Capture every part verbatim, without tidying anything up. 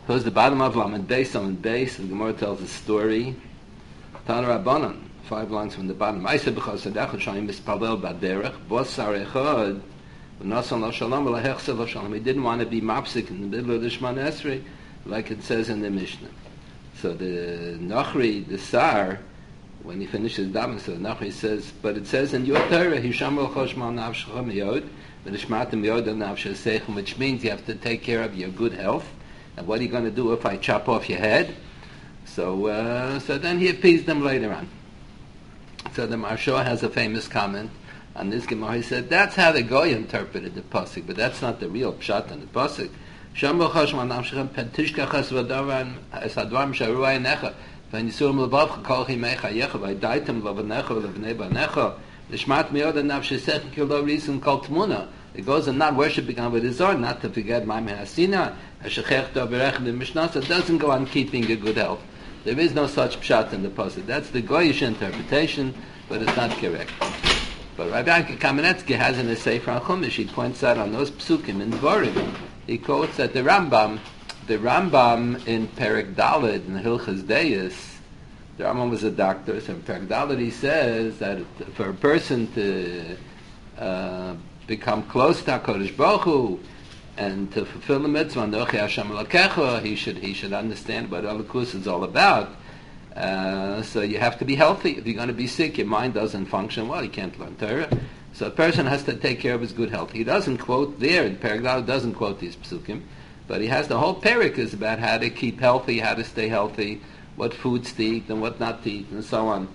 Towards the bottom of Lamed Beis, Lamed Beis, the Gemara tells a story. Tana Rabbanan, five lines from the bottom. Ma'aseh b'chas adachad shayim mispalel b'derech, bos sar echad, v'nasan lo shalom, v'lahechse lo shalom. He didn't want to be mapsik in the middle of the Shemana Esrei, like it says in the Mishnah. So the Nachri, the Sar, when he finishes davening, so the Nachri says, but it says in your Torah, Hishamar choshmal nafshecha miyod, v'nishmata miyod al nafshesechem, which means you have to take care of your good health. And what are you going to do if I chop off your head? So, uh, so then he appeased them later on. So the Maharsha has a famous comment on this Gemara. He said, that's how the Goy interpreted the pasuk, but that's not the real pshat in the pasuk. Shambo chashma namshechem pentishka chas v'davan esadvar m'sharu ayinecha v'nisurim levavcha kol chimecha yecha v'idaitem levanecha v'levnei banecha l'shmat miyod nafshesech kilo risun kol tmuna. It goes on not worshiping Avodah, not to forget my Hasina, Hashechech Davarech the Mishnah. So it doesn't go on keeping a good health. There is no such pshat in the pasuk. That's the Goyish interpretation, but it's not correct. But Rabbi Yanka Kamenetsky has in his Sefer on Chumash, he points out on those psukim in Dvorim, he quotes that the Rambam, the Rambam in Perek Daled in Hilchas Deis, the Rambam was a doctor, so in Perek Daled he says that for a person to uh, become close to HaKadosh Baruch Hu and to fulfill the mitzvah, Anochi Hashem Elokecha, he should he should understand what Elokus is all about. Uh, so you have to be healthy. If you're going to be sick, your mind doesn't function well. You can't learn Torah. So a person has to take care of his good health. He doesn't quote there in Perek Daled, doesn't quote these psukim, but he has the whole Perek is about how to keep healthy, how to stay healthy, what foods to eat and what not to eat, and so on.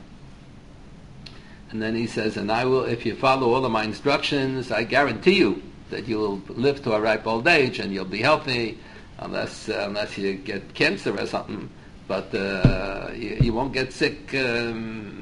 And then he says, and I will, if you follow all of my instructions, I guarantee you that you will live to a ripe old age and you'll be healthy, unless uh, unless you get cancer or something. But uh, you, you won't get sick. Um,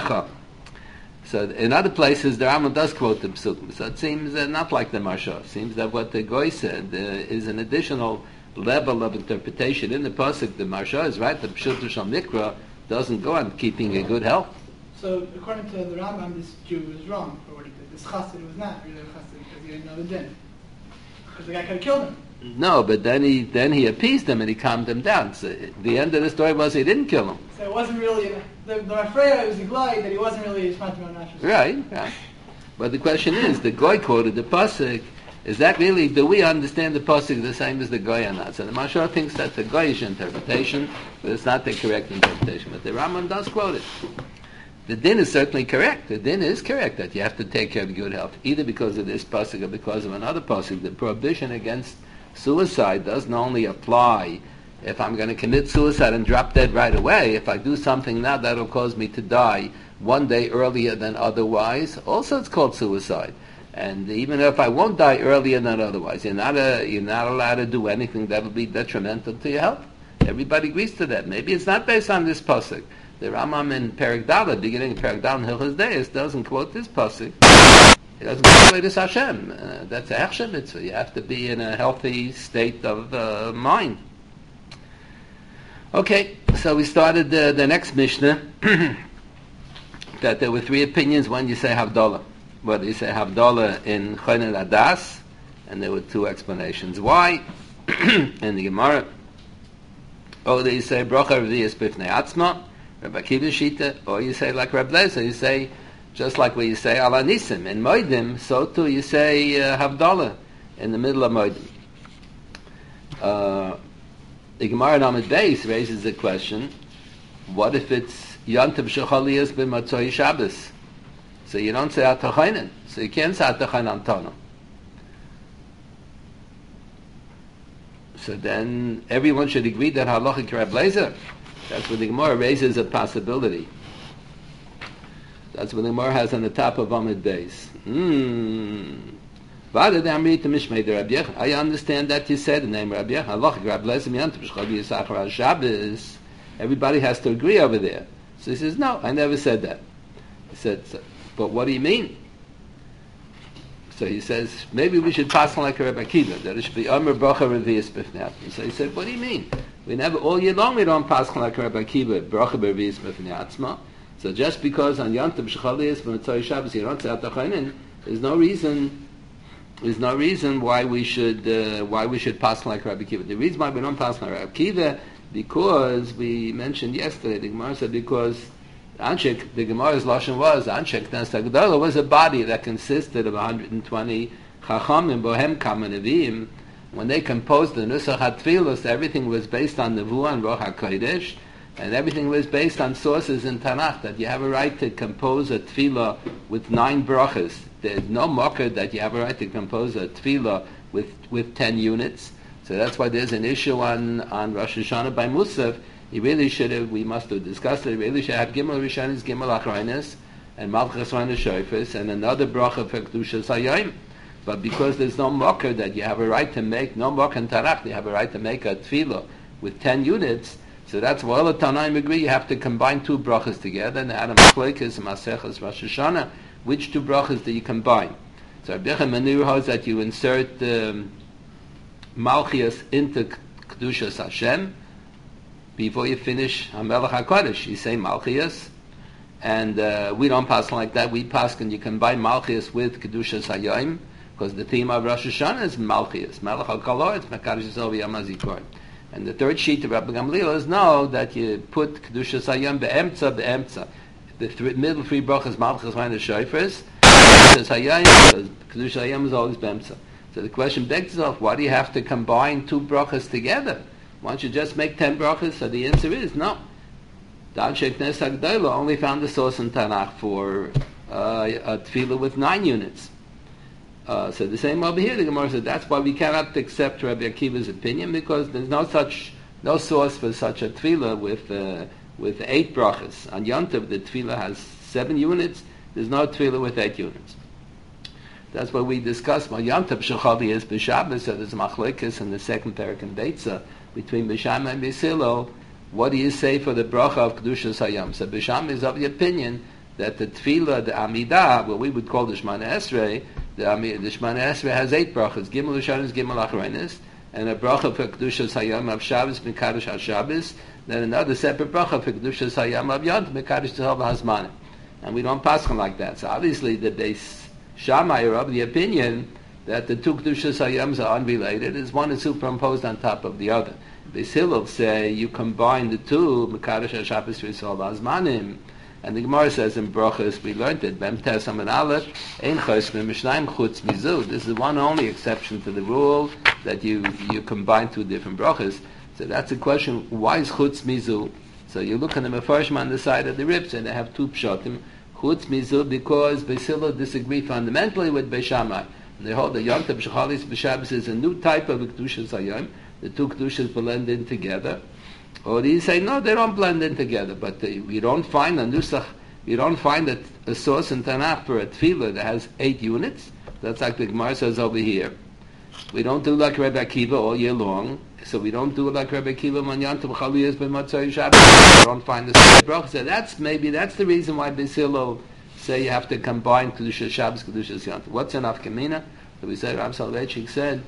so in other places, the Rambam does quote the Psukim. So it seems uh, not like the Maharsha. It seems that what the Goy said uh, is an additional level of interpretation. In the Pasuk, the Maharsha is right. The Pshuto Shal Mikra doesn't go on keeping a good health. So according to the Rambam, this Jew was wrong for what he did. This chassid was not really a chassid because he didn't know the din. Because the guy could have killed him. No, but then he then he appeased him and he calmed him down. So the end of the story was he didn't kill him. So it wasn't really the the Rafreya was a glide that he wasn't really a Shmat Nashis. Right, right. But the question is, the Goy quoted the pasuk. Is that really? Do we understand the pasuk the same as the Goy or not? So the Maharsha thinks that's a Goyish interpretation, but it's not the correct interpretation. But the Rambam does quote it. The din is certainly correct. The din is correct that you have to take care of good health, either because of this pasuk or because of another pasuk. The prohibition against suicide doesn't only apply if I'm going to commit suicide and drop dead right away. If I do something now that'll cause me to die one day earlier than otherwise, also it's called suicide. And even if I won't die earlier than otherwise, you're not a, you're not allowed to do anything that'll be detrimental to your health. Everybody agrees to that. Maybe it's not based on this pasuk. The Rambam in Perek Daled, beginning of Perek Daled in Hilchos Deis, doesn't quote this pasuk. He doesn't quote this Hashem. Uh, that's a hechsher mitzvah. You have to be in a healthy state of uh, mind. Okay, so we started the, the next Mishnah. That there were three opinions when you say Havdalah. Whether you say Havdalah in Chonen Adas, and there were two explanations. Why? In the Gemara. Or you say Bracha Reviyas Bifnei Atzma, Rabbi Akiva Shita, or you say like Reb Lezer, you say, just like when you say Ala Nisim in Moedim, so too you say uh, Havdalah in the middle of Moedim. Uh, the Gemara in Amud Beis raises the question, what if it's Yantav Shechaliyas b'Matzoi Shabbos? So you don't say Atachainen, so you can't say Atachainen Antana. So then everyone should agree that halachic Reb Lezer. That's what the Gemara raises a possibility. That's what the Gemara has on the top of Amud Beis. Hmm. I understand that you said the name Rabbi Yechon. Halachic Reb Lezer miyantav shechaliyas achar Shabbos. Everybody has to agree over there. So he says, no, I never said that. He said, so, but what do you mean? So he says, maybe we should pass on like a Rebbe Akiva, that it should be Omer Bracha Reviyas Bifnei Atzma. So he said, what do you mean? We never, all year long we don't pass on like a Rebbe Akiva, Bracha Reviyas Bifnei Atzma. So just because on Yantav Shechaliyas B'Matzoi Shabbos you don't say Atachainen, there's no reason there's no reason why we should uh, why we should pass like Rabbi Akiva. The reason why we don't pass like Rabbi Akiva, because we mentioned yesterday, the Gemara said because Anshek, the Gemara's lashon was Anshek Knesset Hagdola was a body that consisted of one hundred twenty Chachamim, Bohem Kama Neviim. When they composed the Nusach HaTfilos, everything was based on Nevuah and Ruach HaKodesh, and everything was based on sources in Tanakh, that you have a right to compose a tefillah with nine brachas. There's no mocker that you have a right to compose a tefillah with, with ten units. So that's why there's an issue on, on Rosh Hashanah by Musaf. You really should have, we must have discussed it, you really should have Gimel Rishonis, Gimel Achronis, and Malchus Rosh Shofis, and another bracha for Kedushas Hayom. But because there's no mocker that you have a right to make, no mocker in Tanakh, you have a right to make a tefillah with ten units, so that's why all the Tanaim agree you have to combine two brachas together, and Adam Machlokes and Maseches Rosh Hashanah, which two brachas do you combine? So Rabbi Yochanan Manur holds that you insert um, Malchias into Kedushas Hashem before you finish HaMelech HaKodesh. You say Malchias, and uh, we don't pass like that. We pass and you combine Malchias with Kedushas Hayom, because the theme of Rosh Hashanah is Malchias. Melech HaKolor, it's Mekadosh Yisrael V'Yom HaZikaron. And the third sheet of Rabbi Gamliel is no, that you put Kedushas Hayom be'emtza, be'emtza. The th- middle three brachas, Malchus, Rein, and Shofars. Kedushas Hayom, Kedushas Hayom is always be'emtza. So the question begs itself, why do you have to combine two brachas together? Why don't you just make ten brachas? So the answer is no. The Anshe Knesset Hagdola only found the source in Tanakh for uh, a tefillah with nine units. Uh, so the same over here, the Gemara said that's why we cannot accept Rabbi Akiva's opinion, because there's no such no source for such a tefillah with uh, with eight brachas. On Yom Tov, the tefillah has seven units. There's no tefillah with eight units. That's what we discussed. Well, Yom Tov Shechali is b'Shabbos, so there's machlokes in the second parak in Beitza between Bisham and Beisilo. What do you say for the bracha of Kedushas Hayom? So Bisham is of the opinion that the tefillah, the Amidah, what we would call the Shemana Esrei, the, Amid, the Shemana Esrei has eight brachas, Gimel Rishonis, Gimel Achronis, and a bracha for Kedushas Hayom of Shabbos, Mekadosh HaShabbos, then another separate bracha for Kedushas Hayom of Yom Tov, Mekadosh Tzahal V'Hazmanim. And we don't pass on like that. So obviously the Beis Shammai are of the opinion that the two Kedushas Hayoms are unrelated, as one is superimposed on top of the other. Beis Hillel say you combine the two, Mekadosh HaShabbos V'Yisrael V'Hazmanim, and the Gemara says in Brachos, we learned it, Bem Tesam and Aleph, Ein Chosmim Mishnayim Chutz Mizu. This is one only exception to the rule that you you combine two different brachas. So that's a question, why is Chutz Mizu? So you look at the Mefarshim on the side of the ribs, and they have two pshatim. Chutz Mizu, because Beis Hillel disagree fundamentally with Beis Shammai. And they hold that Yom Tov Shechalis B'Shabbos is a new type of Kedushas Hayom. The two Kedushas blend in together. Or do you say, no, they don't blend in together, but they, we don't find a nusach, we don't find a, a source in Tanakh for a tefillah that has eight units. That's like the Gemara says over here. We don't do like Rabbi Akiva all year long, so we don't do like Rabbi Akiva on Yom Tov Chaliyas b'Matzai Shabbos. We don't find the same bracha. So that's maybe, that's the reason why Beis Hillel say you have to combine Kedushas Shabbos, Kedushas Yom Tov. What's enough Kamina? So we said, Ram Soloveitchik said,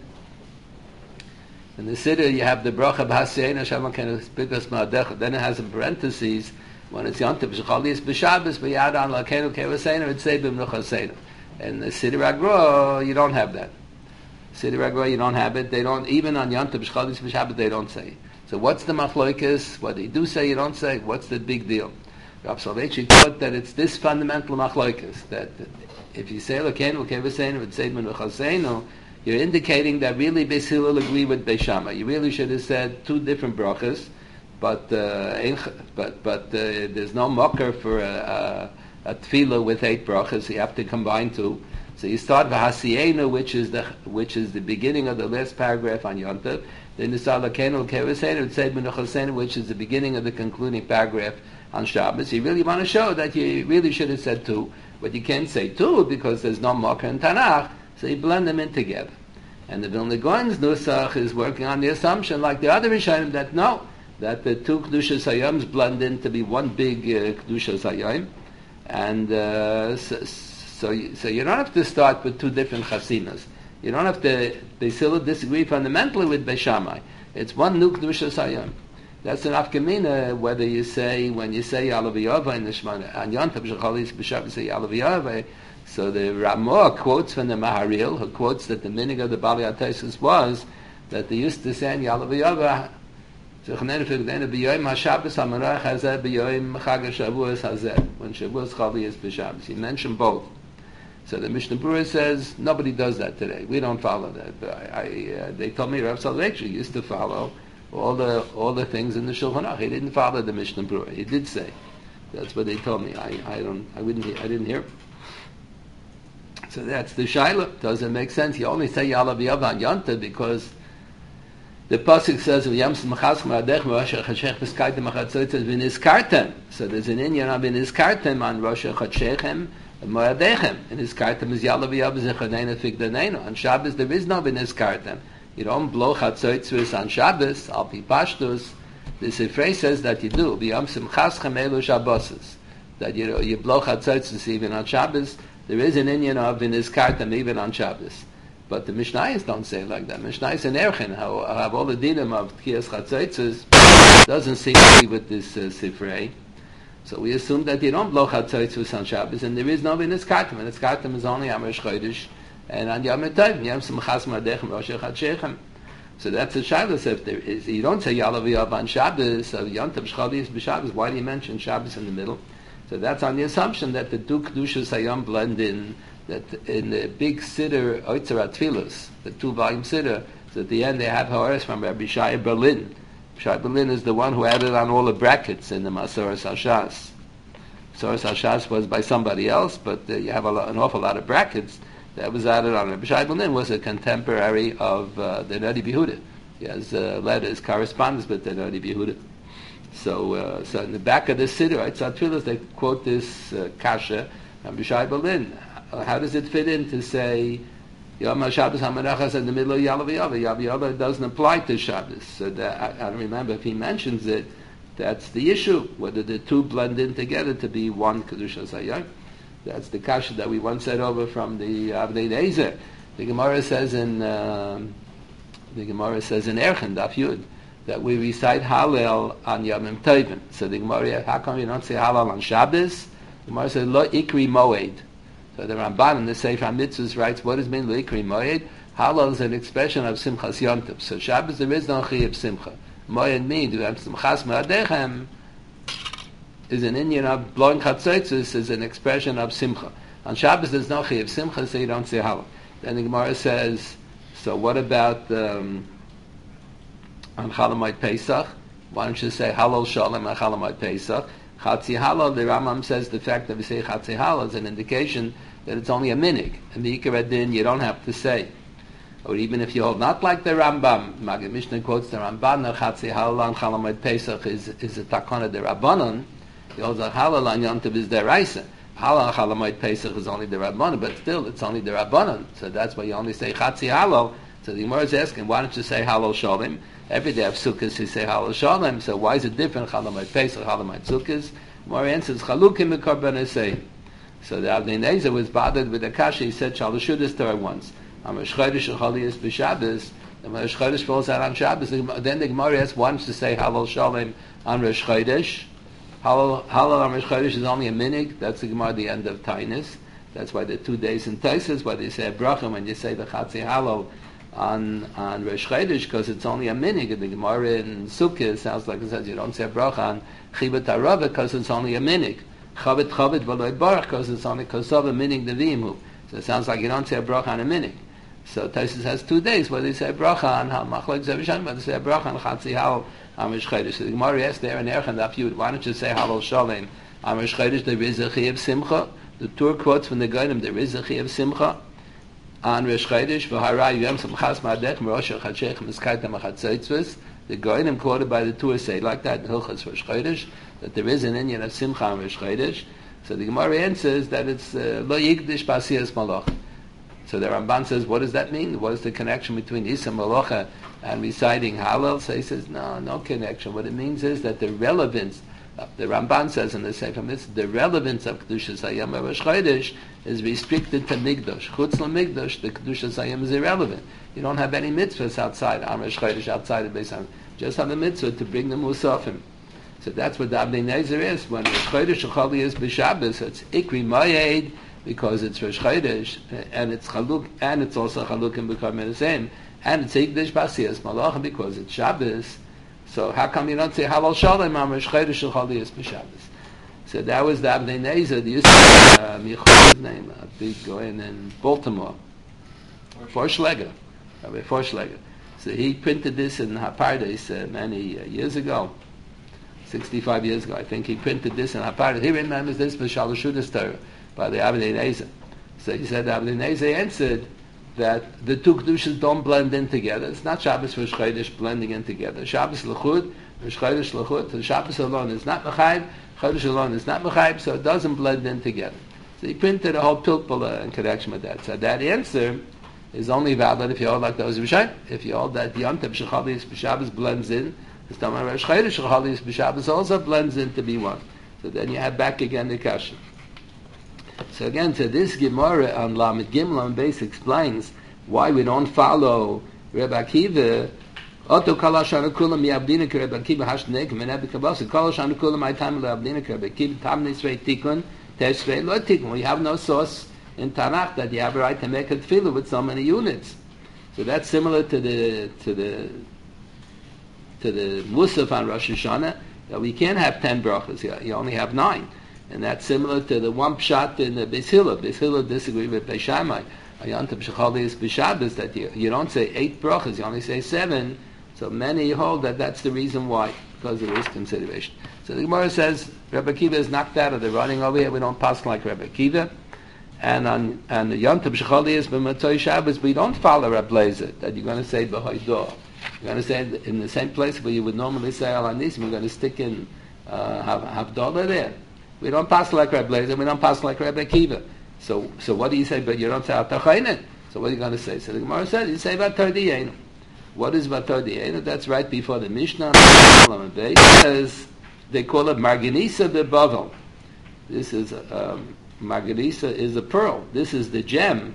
in the Siddur, you have the bracha b'hasein Hashem Elokeinu bikas ma'adecha. Then it has in parentheses, when it's Yom Tov Shechalias b'Shabbos, b'yad an Elokeinu kevaseinu, it's say b'mnuchaseinu. In the Siddur Agro, you don't have that. Siddur Agro, you don't have it. They don't, even on Yom Tov Shechalias b'Shabbos, they don't say. So what's the machlokes? What they do say, you don't say. What's the big deal? Rav Soloveitchik thought that it's this fundamental machlokes, that if you say Elokeinu kevaseinu, it's say b'mnuchaseinu, you're indicating that really Beis Hillel agree with Beis Shammai. You really should have said two different brachas, but uh, but but uh, there's no mocker for a, a, a tefillah with eight brachas. You have to combine two. So you start v'hasienu, which is the which is the beginning of the last paragraph on Yom Tov. Then you start l'keinu l'kevaseinu, and say b'nuchaseinu, which is the beginning of the concluding paragraph on Shabbos. You really want to show that you really should have said two, but you can't say two because there's no mocker in Tanakh. So you blend them in together. And the Vilna Gaon's Nusach is working on the assumption, like the other Rishonim, that no, that the two Kedushas Hayoms blend in to be one big uh, Kedushas Hayom. And uh, so, so, you, so you don't have to start with two different Chasinas. You don't have to, they still disagree fundamentally with Beis Shammai. It's one new Kedushas Hayom. That's an afkamina, whether you say, when you say Yalaviyava in the Shemana, and Yontav Shechalis B'Shabbos say Yalaviyava, so the Ramah quotes from the Maharil, who quotes that the meaning of the Bali Ataisus was that they used to say Yalaviyava, when Shavuos Chali is B'Shabbos. He mentioned both. So the Mishnah Berurah says, nobody does that today. We don't follow that. But I, I, uh, they told me Rav Soloveitchik used to follow all the all the things in the Shulchan Aruch. He didn't follow the Mishnah Berurah. He did say. That's what they told me. I, I don't I wouldn't I didn't hear. So that's the Shaila. Doesn't make sense. You only say Yalav Yavan Yanta because the pasuk says V'yamsim Machas Ma'adech Rosh Chachech V'skaitem Achatzotzes V'niskartem. So there's an inyan of V'niskartem on Rosh Chachechem Moadechem. In his kartem is Yalav Yav Zechanena Figdanena. On Shabbos there is no V'niskartem. You don't blow Chatzotzes on Shabbos, Al Pi Pashtus. The Sifrei says that you do. V'yamsim Chaschem Elu Shabboses. That you, you blow Chatzotzes even on Shabbos. There is an inyan of V'niskartem even on Shabbos. But the Mishnayos don't say it like that. Mishnayos and Erchen how have all the dinim of Tkias Chatzotzes doesn't seem to be with this uh, Sifrei. So we assume that you don't blow Chatzotzes on Shabbos, and there is no V'niskartem. V'niskartem is only Amrish Chodesh and on Yom Tov. Yom Simchas Mardechem Rosh Chachechem. So that's a Shabbos. If there is, you don't say Yalav Yav on Shabbos, so Yom Tov Shchalis b'Shabbos. Why do you mention Shabbos in the middle? So that's on the assumption that the two Kedushas Hayom blend in. That in the big Siddur Oitzer Atfilos, the two-volume Siddur, so at the end they have Ha'aretz from Rabbi Shai Berlin. Shai Berlin is the one who added on all the brackets in the Masoras Hashas. Masoras Hashas was by somebody else, but uh, you have a lot, an awful lot of brackets that was added on. Rabbi Shai Berlin was a contemporary of uh, the Nadi B'Yehuda. He has uh, letters, correspondence with the Nadi B'Yehuda. So, uh, so in the back of the Siddur Oitzer Atfilos, they quote this uh, kasha from Rabbi Shai Berlin. How does it fit in to say Yom HaShabbos HaMenachas in the middle of Yalav Yav? Yalav Yav doesn't apply to Shabbos. So that, I, I don't remember if he mentions it. That's the issue, whether the two blend in together to be one Kedushas Hayom. That's the kasha that we once said over from the Avnei Nezer. The Gemara says in um, the Gemara says in Erchen Daf Yud that we recite Hallel on Yomim Tovim. So the Gemara, how come you don't say Hallel on Shabbos? The Gemara says Lo Ikri Moed. So the Ramban in the Sefer HaMitzvos writes, what does it mean, L'ikri Moed? Hallel is an expression of Simchas Yontif. So Shabbos there is no Chiyuv Simcha. Moed means, you have Simchas Me'adechem, is an inyan of blowing Chatzotzes, is an expression of Simcha. On Shabbos there's no Chiyuv Simcha, so you don't say Hallel. Then the Gemara says, so what about um, on Chalamoid Pesach? Why don't you say Hallel Shalom on Chalamoid Pesach? Chatzi Halal, the Rambam says the fact that we say Chatzi Halal is an indication that it's only a minig. And the Yikar Adin, you don't have to say. Or even if you hold not like the Rambam, Maggid Mishnah quotes the Ramban, that Chatzi Halal on Chalamoid Pesach is, is a takana de Rabbanon. He holds that Halal on Yom Tov is deraisa. Halal on Chalamoid Pesach is only the Rabbanon, but still it's only the Rabbanon. So that's why you only say Chatzi Halal. So the Gemara is asking, why don't you say Halal Shalom? Every day of Sukkot you say Halal Shalom. So why is it different? Chalamoid Pesach, Chalamoid Sukkot. Gemara answers Chalukim Mekorban Esei. So the Avnei Nezer was bothered with the kasha. He said Shalashudas Torah once. On Rosh Chodesh and Cholias b'Shabbos. And when Rosh Chodesh falls out on Shabbos, then the Gemara asks, why don't you say Halal Shalom on Rosh Chodesh? Halal, Halal on Rosh Chodesh is only a minig. That's the Gemara, the end of Tainus. That's why the two days in Taisus, why they say a bracha when you say the Chatzi Halal on on Rosh Chodesh, because it's only a minig. The Gemara in Sukkot sounds like it says you don't say a bracha on Chibut Arava because it's only a minig. Chavit Chavit V'Loi Baruch because it's only Kosov a minig Nevimu. So it sounds like you don't say a bracha on a minig. So Taisus has two days where they say a bracha on Machlok Zevishan, but they say a bracha on Chatzi Halal on Rosh Chodesh. So the Gemara asks there in Erchen Daf Yud, why don't you say Halal Shalom on Rosh Chodesh? There is a Chiyuv Simcha. The Tur quotes from the Goyim, there is a Chiyuv Simcha on Rosh Chodesh. V'haray Yom Simchas Ma'adech Rosh Chachech Miskaitem Achatzotzes. The Goyim quoted by the Tur say like that in Hilchos Rosh Chodesh that there is an inyan of Simcha on Rosh Chodesh. So the Gemara answers that it's Lo Yigdish B'Asiyas Malach. So the Ramban says, what does that mean? What is the connection between Isa Malacha and reciting Hallel? So he says, no, no connection. What it means is that the relevance, the Ramban says in the Sefer Mitzvah, the relevance of Kedushas Hayom Rosh Chodesh is restricted to Migdosh. Chutz LaMigdosh, the Kedushas Hayom is irrelevant. You don't have any mitzvahs outside on Rosh Chodesh, outside of Beis Hamikdash. just have a mitzvah to bring the musafim. So that's what the Abnei Nezer is. When Rosh Chodesh Chali is b'Shabbos, it's Ikri Mayed, because it's Rosh Chodesh, and it's Chaluk, and it's also Chaluk in B'Kar Menachem, and it's Ikdish Basiyas Malach, because it's Shabbos. So how come you don't say Halal Shalom on Rosh Chodesh Chali is b'Shabbos? So that was the Abnei Nezer. They used to have uh, Michon's name, a big Goyen in Baltimore, Forschläger, Rabbi Forschläger. So he printed this in Hapardes uh, many uh, years ago. sixty-five years ago, I think, he printed this in Hapardes. He remembers this for Shalashudas Torah by the Abnei Nezer. So he said the Abnei Nezer answered that the two Kedushas don't blend in together. It's not Shabbos Rosh Chodesh blending in together. Shabbos L'chud, Rosh Chodesh L'chud. So Shabbos alone is not Mechayim, Chodesh alone is not Mechayim, so it doesn't blend in together. So he printed a whole pilpula in connection with that. So that answer is only valid if you hold like those Rishayim. If you hold that Yom Tov Shechali Shabbos blends in, the Tamar Rosh Chodesh Chali B'Shabbos also blends in to be one. So then you have back again the kasha. So again, to this Gemara on Lamed Gimel on base explains why we don't follow Rebbe Akiva. Oto Kalashana Kulam Yabdina Rebbe Akiva Hashnek Menebe Kabasa Kalashana Kulam I time Yabdina Rebbe Akiva Tam Nisrei Tikun Teshrei Lo Tikun. We have no source in Tanakh that you have a right to make a tefillah with so many units. So that's similar to the to the to the Musaf on Rosh Hashanah, that we can't have ten brachas, you only have nine. And that's similar to the one pshat in the Beis Hillel. Beis Hillel disagree with Beis Shammai. Ayantav Shechali is b'Shabbos, that you, you don't say eight brachas, you only say seven. So many hold that that's the reason why, because of this consideration. So the Gemara says, Rebbe Akiva is knocked out of the running over here, we don't pass like Rebbe Akiva. And on, on the Ayantav Shechali is b'Matzoi Shabbos, we don't follow Reb Lezer, that you're going to say b'Hoidah. You're going to say in the same place where you would normally say Al Anis, we're going to stick in uh, Havdalah there. We don't pass like Reb Lezer, we don't pass like Rebbe Akiva. So, so what do you say? But you don't say Atachaynet. So what are you going to say? So the Gemara says, you say Vatar Diyenu. What is Vatar Diyenu? That's right before the Mishnah. It says they call it Marganisa de Bavel. This is um, Marganisa is a pearl. This is the gem.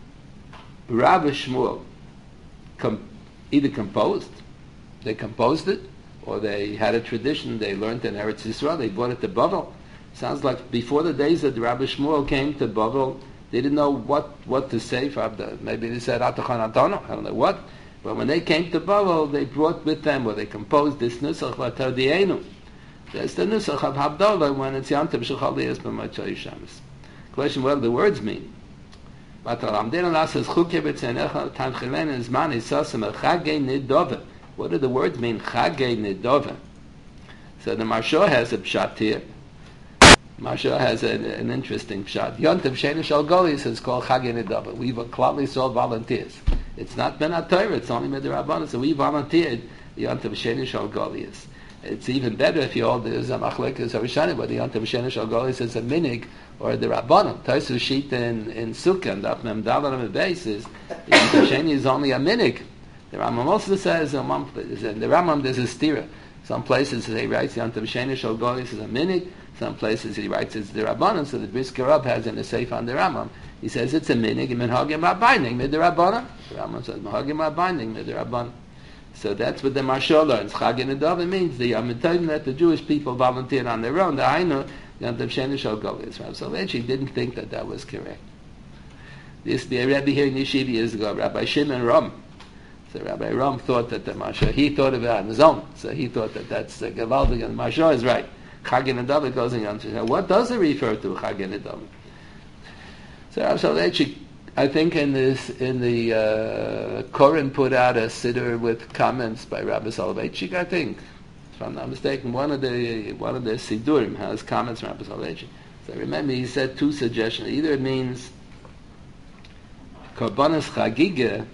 Rav Shmuel com- either composed, they composed it, or they had a tradition. They learned in Eretz Yisrael. They brought it to Bavel. Sounds like before the days that Rabbi Shmuel came to Bavel, they didn't know what, what to say for Abda. Maybe they said Atachan Antono, I don't know what. But when they came to Bavel, they brought with them, or they composed this Nusach Vatar Diyenu. That's the Nusach of Havdalah when it's Yom Tov Shechali is b'Matzoi Shabbos. Question, what do the words mean? What do the words mean? Chagei Nidove. So the Marsha has a pshat here. Marsha has a, an interesting pshat. Yontav Sheni Shal Golis is called Chagei Nidove. We've gladly sold volunteers. It's not Ben HaTorah, it's only Midrabanan. So we volunteered Yontav Sheni Shal Golis. It's even better if you all there's a machlekes harishani, whether Yontav Sheni Shal Golis is a minig or the Rabbanon. Taisu Shita in, in Sukkah, and Daf Mem Dalar on the basis, Yontav Sheni is only a minig. The Rambam also says, in the Rambam there's a stira. Some places he writes Yontav Sheni Shal Golis is a minig. Some places he writes it's the Rabbanon. So the Brisker Rab has in the Seif on the Rambam. He says it's a minig, and Menhagim Rabbaning mid the Rabbanon. The Rambam says Menhagim Rabbaning mid the Rabbanon. So that's what the Marsha learns. Chagei Nidove means the Yom Tov that the Jewish people volunteered on their own. The Ainu Yontav Sheni Shal Golis. Rav Soloveitchik didn't think that that was correct. This the Rebbe here in Yeshiva years ago, Rabbi Shimon Ram. So Rabbi Ram thought that the Marsha, he thought of it on his own. So he thought that that's the Gavaldig, and the Marsha is right. Chagei Nidove goes in Yom Tov. What does it refer to, Chagei Nidove? So Rav Soloveitchik, I think in this in the uh, Koren put out a siddur with comments by Rabbi Soloveitchik. I think, if I'm not mistaken, one of the one of the siddurim has comments from Rabbi Soloveitchik. So remember, he said two suggestions. Either it means Korbanos Chagiga.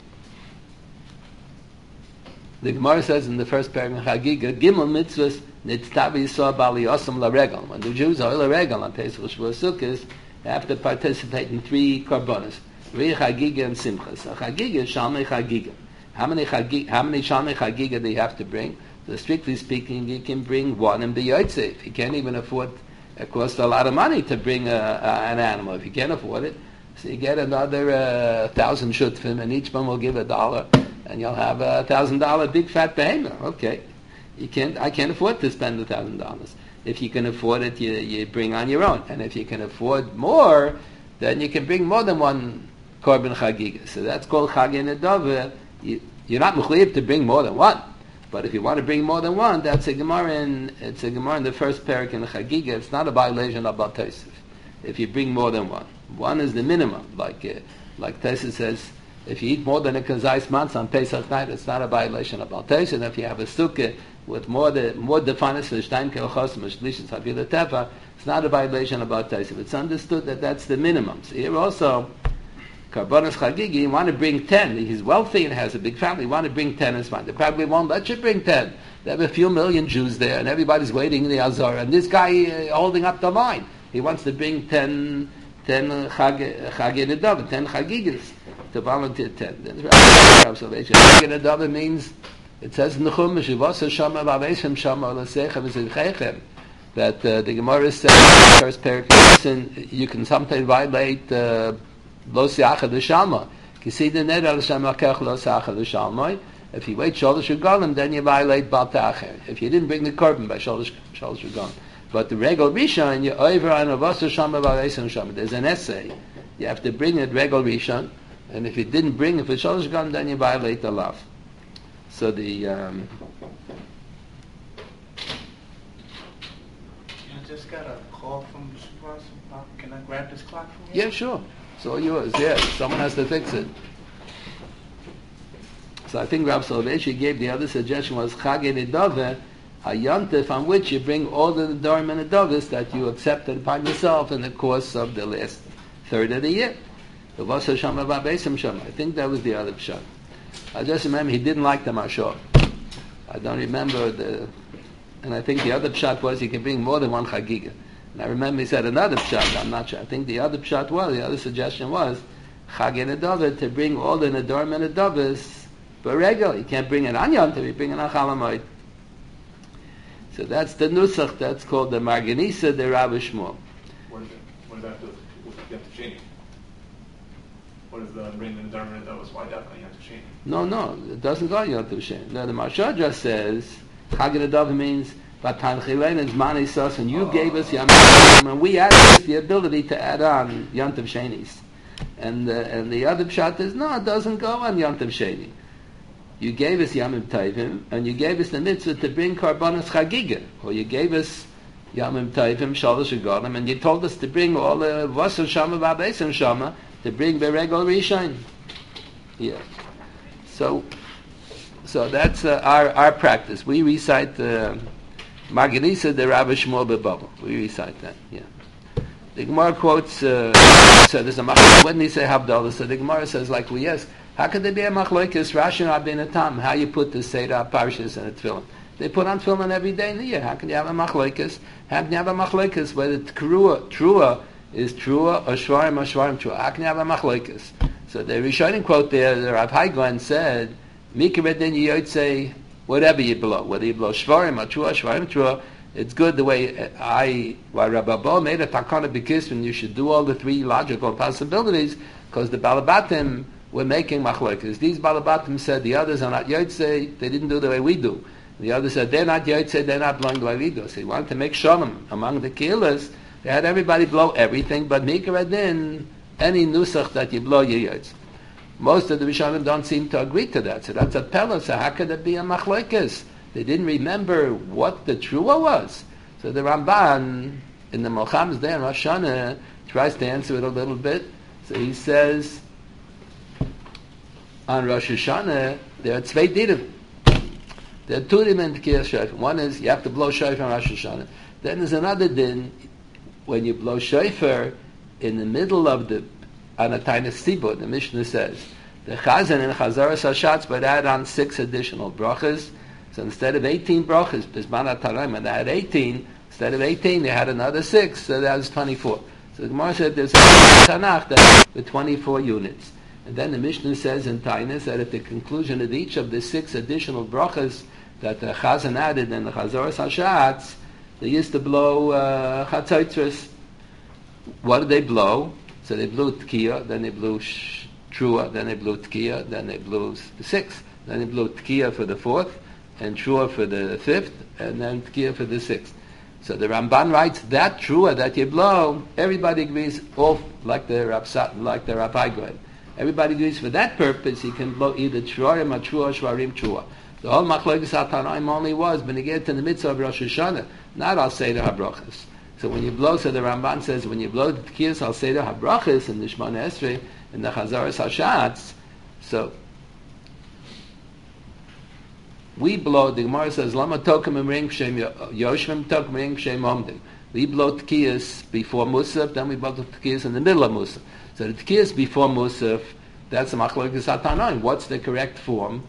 The Gemara says in the first paragraph Chagiga, Gimel mitzvahs nitztavi yisrael bali yosam laregal. When the Jews are laregal on Pesach Shavuos Sukkos, they have to participate in three korbanos. Three Chagiga and Simchas. A Chagiga is Shalmei Chagiga. How many Chagiga, how many Shalmei Chagiga do you have to bring? So strictly speaking, you can bring one and be Yotzei. If you can't even afford, it costs a lot of money to bring a, a, an animal. If you can't afford it, so you get another uh, thousand shutfim, and each one will give a dollar, and you'll have a thousand dollar big fat behemoth. Okay. You can't. I can't afford to spend a thousand dollars. If you can afford it, you, you bring on your own. And if you can afford more, then you can bring more than one korban chagiga. So that's called chagin nedava. You, you're not mechuyev to bring more than one. But if you want to bring more than one, that's a gemara in, it's a gemara in the first parak in the chagiga. It's not a violation of Baal Tosef. If you bring more than one. One is the minimum. Like uh, like Tosef says, if you eat more than a kazais matzah on Pesach night, it's not a violation of Baal Tosef. And if you have a sukkah with more the more defined for shtaim kelchos mishlishis havila tefa, it's not a violation of Baal Tosef. It's understood that that's the minimum. So here also, karbanos chagigi, you want to bring ten. He's wealthy and has a big family. You want to bring ten, it's fine. They probably won't let you bring ten. They have a few million Jews there, and everybody's waiting in the Azor, and this guy uh, holding up the line. He wants to bring ten, ten chagin nedava, ten chagigas to volunteer ten. Chagin nedava means, it says in the Chumash, "V'asa shama v'aveshem shama l'seichem v'zivcheichem," that uh, the Gemara says in the first parak, you can sometimes violate uh, lo siacha l'shama. Kisida neder l'shama kech lo siacha l'shalmoi. If you wait sholosh regalim, then you violate Baal Ta'acher. If you didn't bring the korban by sholosh sholosh regalim. But the regal rishon, you over on avasa shama v'avesem shama. There's an essay. You have to bring it regal rishon, and if you didn't bring it for sholosh regalim, then you violate the lav. So the um, I just got a call from the supervisor. Can I grab this clock from you? Yeah, sure. It's all yours. Yeah, someone has to fix it. So I think Rav Soloveitchik gave the other suggestion was Chagin Nedava, a yontif on which you bring all the Nedarim and Nedavis that you accepted upon yourself in the course of the last third of the year. I think that was the other pshat. I just remember he didn't like the mashor. I don't remember the, and I think the other pshat was he can bring more than one chagiga. And I remember he said another pshat. I'm not sure. I think the other pshat was the other suggestion was Chagin Nedava to bring all the Nedarim and Nedavis. But regular, you can't bring an anyan to be bring an achalamoid. So that's the nusach. That's called the Marganisa de Rabbi Shmuel. What does it? What does that do? You have to change it. What is the bring the Nedarim that was why definitely you have to change it? No, no, it doesn't go on Yom Tov Sheni. No, the Marsha just says Chagin Nedava means Vatan Chilein and Zman Isos, and you oh. gave us Yom Tov, and we added the ability to add on Yom Tov Shenis. And uh, and the other pshat is no, it doesn't go on Yom Tov Sheni. You gave us Yamim Tovim, and you gave us the mitzvah to bring Karbanos Chagiga, or you gave us Yamim Tovim, Shalosh Regalim, and you told us to bring all the Vasar Shama V'Abesim Shama, to bring Beregol Rishon. Yeah. So, so that's uh, our our practice. We recite the uh, Marganisa de Rabbi Shmuel Bebabel. We recite that. Yeah. The Gemara quotes. Uh, so there's a machlokes. When they say Havdalah, so the Gemara says like we ask. How could there be a machlokes Rashi and Rabbeinu Tam? How you put the Seder Parshas and a Tefillin? They put on Tefillin every day in the year. How can you have a machlokes? How can you have a machlokes whether trua trua is trua or shvarim or shvarim trua? How can you have a machlokes? So the Rishonim quote there, the Rav Haigon said, "Mikavedin Yotze, whatever you blow, whether you blow shvarim or trua, shvarim trua, it's good the way I, why Rabbi Bo made a takana b'kis when you should do all the three logical possibilities because the Balabatim were making machlokes. These Balabatim said the others are not Yotze, they didn't do the way we do. The others said they're not Yotze, they're not blowing the way we do. So he wanted to make shalom among the killers. They had everybody blow everything, but Mikavedin, any nusach that you blow, you Yotze. Most of the Rishonim don't seem to agree to that. So that's a pella. So how could it be a machlokes? They didn't remember what the trua was. So the Ramban in the Melchamos there in Rosh Hashanah tries to answer it a little bit. So he says on Rosh Hashanah there are zwei dinim. There are two dinim in Tekiyas Shofar. One is you have to blow shofar on Rosh Hashanah. Then there's another din when you blow shofar in the middle of the Anatayna Sibud. The Mishnah says the Chazan and Chazaras Hashatz but add on six additional brachas. So instead of eighteen brachas, Bisman HaTaraim, and they had eighteen, instead of eighteen, they had another six, so that was twenty-four. So the Gemara said there's a Tanakh that with twenty-four units. And then the Mishnah says in Tainus that at the conclusion of each of the six additional brachas that the Chazan added and the Chazaras Hashatz, they used to blow uh, Chatzotzros. What did they blow? So they blew Tkiya, then they blew Trua, then they blew Tkiya, then they blew the sixth, then they blew Tkiya for the fourth, and Trua for the fifth, and then Tkiyah for the sixth. So the Ramban writes that Trua that you blow, everybody agrees, all like the Rab Satan, like the Rabbi Goel. Everybody agrees for that purpose you can blow either Truarim or Trua, Shvarim Trua. The whole Machlokes HaTanaim only was when you get to the mitzvah of Rosh Hashanah, not Al Seder HaBrachas. So when you blow, so the Ramban says, when you blow the Tkiyas Al Seder HaBrachas in the Shemona Esrei, in the Chazaras HaShatz, so we blow, the Gemara says, Lama tokim emring shem yoshvim tokim emring shem omdim. We blow Tkiyas before Musaf, then we blow the Tkiyas in the middle of Musaf. So the Tkiyas before Musaf, that's the Machlokes HaTanaim. What's the correct form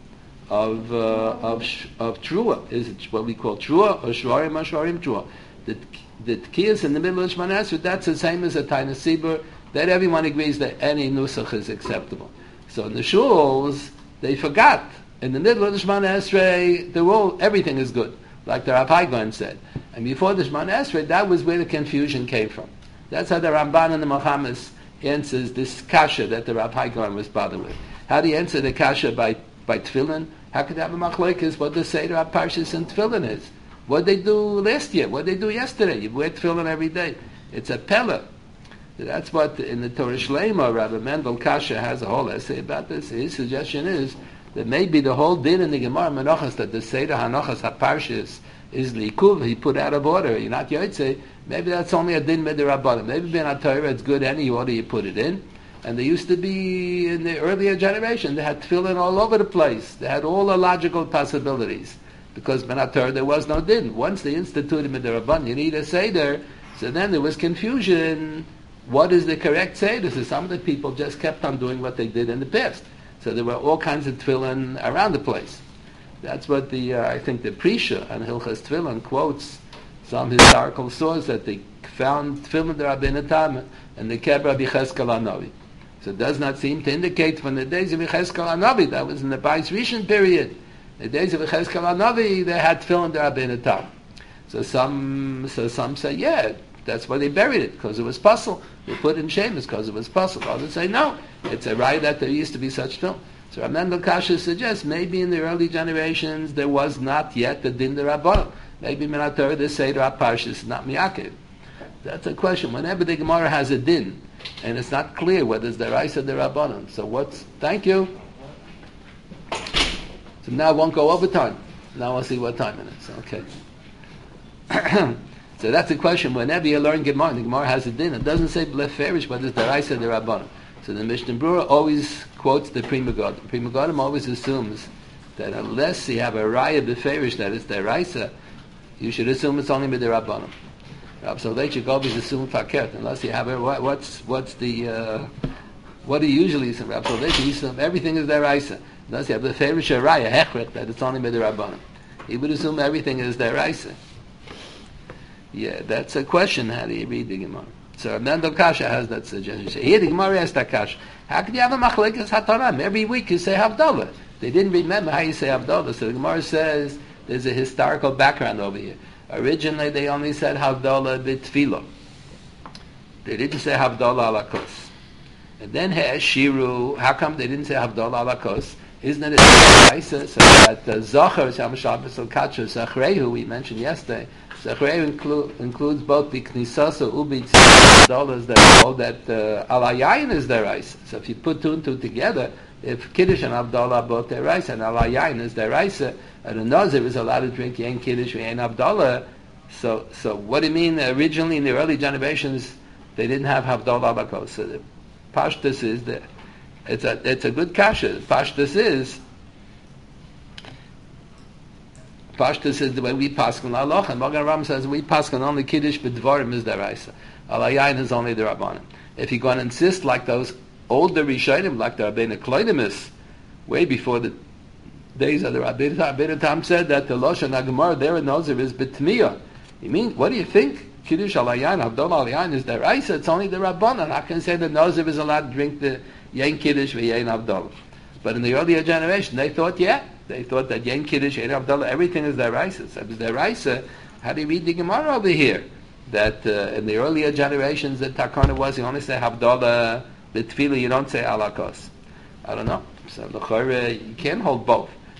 of uh, of of Trua? Is it what we call Trua or Shvarim or Shvarim Trua? The the Tkiyas in the middle of Shemona Esrei, that's the same as a Taina Sibur, that everyone agrees that any Nusach is acceptable. So in the Shuls, they forgot. In the middle of the Shemona Esrei, the whole, everything is good, like the Rav Hai Gaon said. And before the Shemona Esrei, that was where the confusion came from. That's how the Ramban and the Mohammed answers this kasha that the Rav Hai Gaon was bothered with. How do you answer the kasha by, by tefillin? How could you have a machlokes what the Seder HaParshas and tefillin is? What they do last year? What they do yesterday? You wear tefillin every day. It's a pella. That's what in the Torah Shlema, Rabbi Mendel Kasha has a whole essay about this. His suggestion is that maybe the whole din in the Gemara Menachas that the Seder HaNachas HaParshas is likuv, he put out of order, you're not Yotzei, maybe that's only a din midirabbanan. Maybe Ben HaTorah, it's good any order you put it in. And they used to be, in the earlier generation, they had tefillin all over the place. They had all the logical possibilities. Because Ben HaTorah, there was no din. Once they instituted midirabbanan, you need a Seder, so then there was confusion. What is the correct Seder? So some of the people just kept on doing what they did in the past. So there were all kinds of tefillin around the place. That's what the, uh, I think the Prisha and Hilchas Tefillin quotes some historical source that they found tefillin the Rabbeinu Tam and the kept Rabbi Cheskel HaNavi. So it does not seem to indicate from the days of Cheskel HaNavi, that was in the Bais Rishon period. The days of Cheskel HaNavi, they had tefillin the Rabbeinu Tam. So some, so some say, yeah, that's why they buried it, because it was puzzle. They put in Shemus because it was puzzle. Others say, no, it's a right that there used to be such film. So Rav Mendel Kasha suggests maybe in the early generations there was not yet the din de Rabbanon. Maybe Ben HaTorah, the Seder HaParshas is not miyakev. That's a question. Whenever the Gemara has a din, and it's not clear whether it's the Raisa or the Rabbanon. So what's, thank you. So now it won't go overtime. Now I'll see what time it is. Okay. So that's the question. Whenever you learn Gemara, the Gemara has a din. It doesn't say bleferish, but it's the Raisa or the Rabbanon. So the Mishnah Berurah always quotes the Pri Megadim. Pri Megadim always assumes that unless you have a Raya beferish that it's the Raisa, you should assume it's only with the Rabbanon. Rab Soloveitchik always assume fakert unless you have a what, what's what's the uh, what do you usually assume? Rab Soloveitchik assume everything is the Raisa unless you have the beferish a Raya hechrech that it's only with the Rabbanon. He would assume everything is the Raisa. Yeah, that's a question. How do you read the Gemara? So Mendel Kasha has that suggestion. Here the Gemara has that Kasha. How can you have a machlekes hataram? Every week you say Havdalah. They didn't remember how you say Havdalah. So the Gemara says there's a historical background over here. Originally they only said Havdalah b'tfilah. They didn't say Havdalah ala kos. And then Shiru, how come they didn't say Havdalah ala kos? Isn't it a Raisa? So that the Zohar, Shamashal B'Sel Kachur, Zachrehu, we mentioned yesterday, Zachrehu inclu- includes both the Knisasa, Ubi, Havdalahs that all that uh, Alayayin is their Raisa. So if you put two and two together, if Kiddush and Havdalah are both their Raisa, and Alayayin is their Raisa, and a Nazir is allowed to drink Yain Kiddush, Yain Havdalah, so so what do you mean originally in the early generations they didn't have Havdalah ala kos? So the Pashtus is that It's a it's a good kasha. Pashtus is Pashtus is the way we paskin aloch, and Magen Ram says we paskin only kiddush b'dvarim is deraisa. Alayayin is only the rabbanim. If you're going to insist like those older rishonim, like the Rabbeinu Kloidemus, way before the days of the Rabbeinu Rabbeinu Tam said that the Loshan Hagemara there in Nazir is b'tmiyah. You mean what do you think? Kiddush alayayin, Havdalah alayayin is deraisa. It's only the rabbanim. I can say that Nazir is allowed to drink the Yain Kiddush v'Yain Havdalah. But in the earlier generation, they thought, yeah, they thought that Yain Kiddush, Yain Havdalah, everything is deraisa. So if it's deraisa, how do you read the Gemara over here? That uh, in the earlier generations, the takana was you only say Havdalah, the tefillah, you don't say alakos. I don't know. So l'choreh, you can't hold both.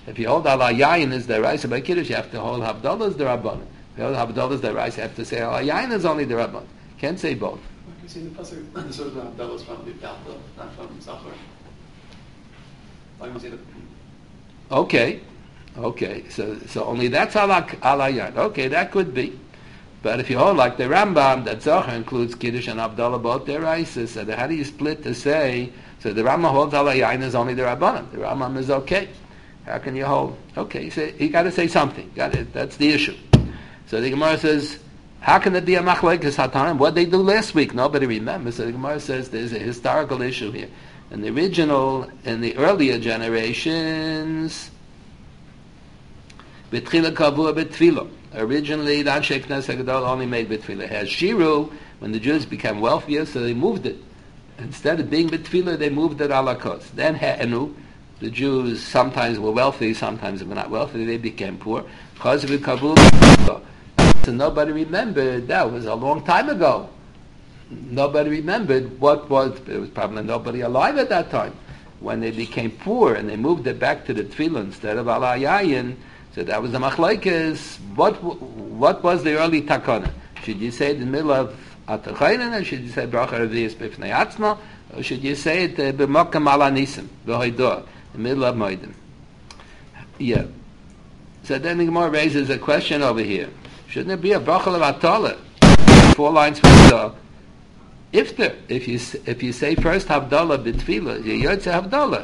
If you hold ala yayin is the rice by kiddush, you have to hold havdalah is the rabbanon. If you hold havdalah is the rice, you have to say ala yayin is only the rabbanon. Can't say both. Like you see in the pasuk, the sort of havdalah is from the Bethel, not from Zachar. Like we say the. Okay, okay. So so only that's ala ala yayin. Okay, that could be. But if you hold like the Rambam, that Zachar includes Kiddush and Havdalah, both their rices, so how do you split to say, so the Rambam holds ala yayin is only the Rabbanan. The Rambam is okay. How can you hold? Okay, you, say, you got to say something. Got it. That's the issue. So the Gemara says, how can it be a machlekes hatanim? What did they do last week? Nobody remembers. So the Gemara says there's a historical issue here. In the original, in the earlier generations, betchila kavua betfilo. Originally, the Anshe Knesset Gadol only made betfila. Has shiru, when the Jews became wealthier, so they moved it. Instead of being betfila, they moved it ala kos. Then ha'enu, the Jews sometimes were wealthy, sometimes they were not wealthy, they became poor. Chaz v'kavul betfila. So nobody remembered, that was a long time ago. Nobody remembered what was, there was probably nobody alive at that time. When they became poor and they moved it back to the tefillah instead of ala yayin, so that was the machlekes. What what was the early takana? Should you say it in the middle of atachayinen, or should you say bracha reviyas b'fnei atzma, or should you say it b'mokam ala nisim v'hoidah, in the middle of moedim? Yeah. So then the Gemara raises a question over here. Shouldn't it be a bracha levatala? Four lines from the iftar. If you if you say first havdalah b'tfilah, you yotze havdalah.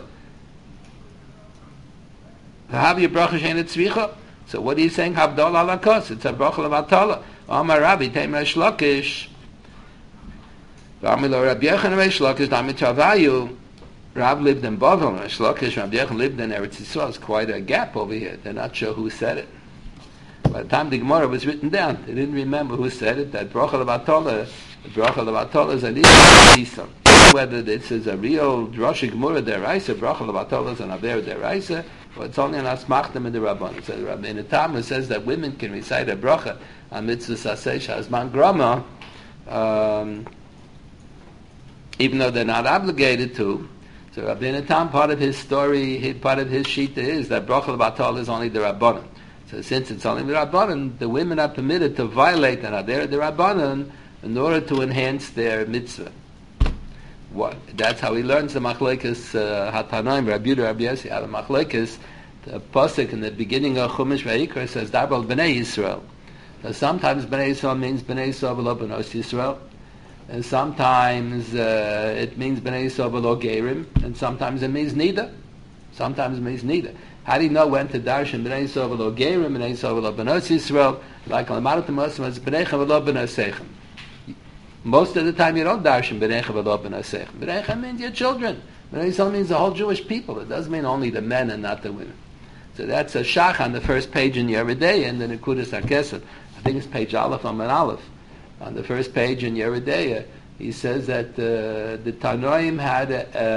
Have your bracha shein tzvicha. So what are you saying? Havdalah ala kos. It's a bracha levatala. Amar Rabbi Teimer Shlokish. V'amilo Rabbi Yochanan Reish Lakish Dami Travayu. Rav lived in Bavel. Reish Lakish Rabbi Yochanan lived in Eretz Yisrael. It's quite a gap over here. They're not sure who said it. By the time the Gemara was written down, they didn't remember who said it. That bracha levatala, the bracha levatala is a nisam. Whether this is a real Rosh Gemara deraisa, bracha levatala is an aver deraisa, or it's only an asmachtem in the Rabban. So the Rabbi in the Talmud says that women can recite a bracha on mitzvah saseh shazman grama, um, even though they're not obligated to. So Rabbi in the Talmud, part of his story, part of his shita is that bracha levatala is only the Rabbanan. So since it's only the Rabbanan, the women are permitted to violate an aver the Rabbanan in order to enhance their mitzvah. What? That's how he learns the machlekes uh, hatanaim, Rabbi Yehuda, Rabbi Yossi, the machlekes. The pasuk in the beginning of Chumash Vayikra says Dabal Bnei Yisrael. So sometimes Bnei Yisrael means Bnei Yisrael v'lo Benos Yisrael, and sometimes uh, it means Bnei Yisrael v'lo Gerim, and sometimes it means neither. Sometimes it means neither. How do you know when to darshan Bnei Yisrael v'lo Gerim, Bnei Yisrael v'lo Benos Yisrael? Like on the Marat Moshe, it's Bnei Yisrael v'lo Benos Sechem. Most of the time you don't darshan B'nei V'lo B'nei Sechem. B'nei means your children. B'nei Yisrael means the whole Jewish people. It doesn't mean only the men and not the women. So that's a shach on the first page in Yeridei and the Nekudas HaKesed. I think it's page Aleph on an Aleph. On the first page in Yeridei, he says that uh, the Tanoim had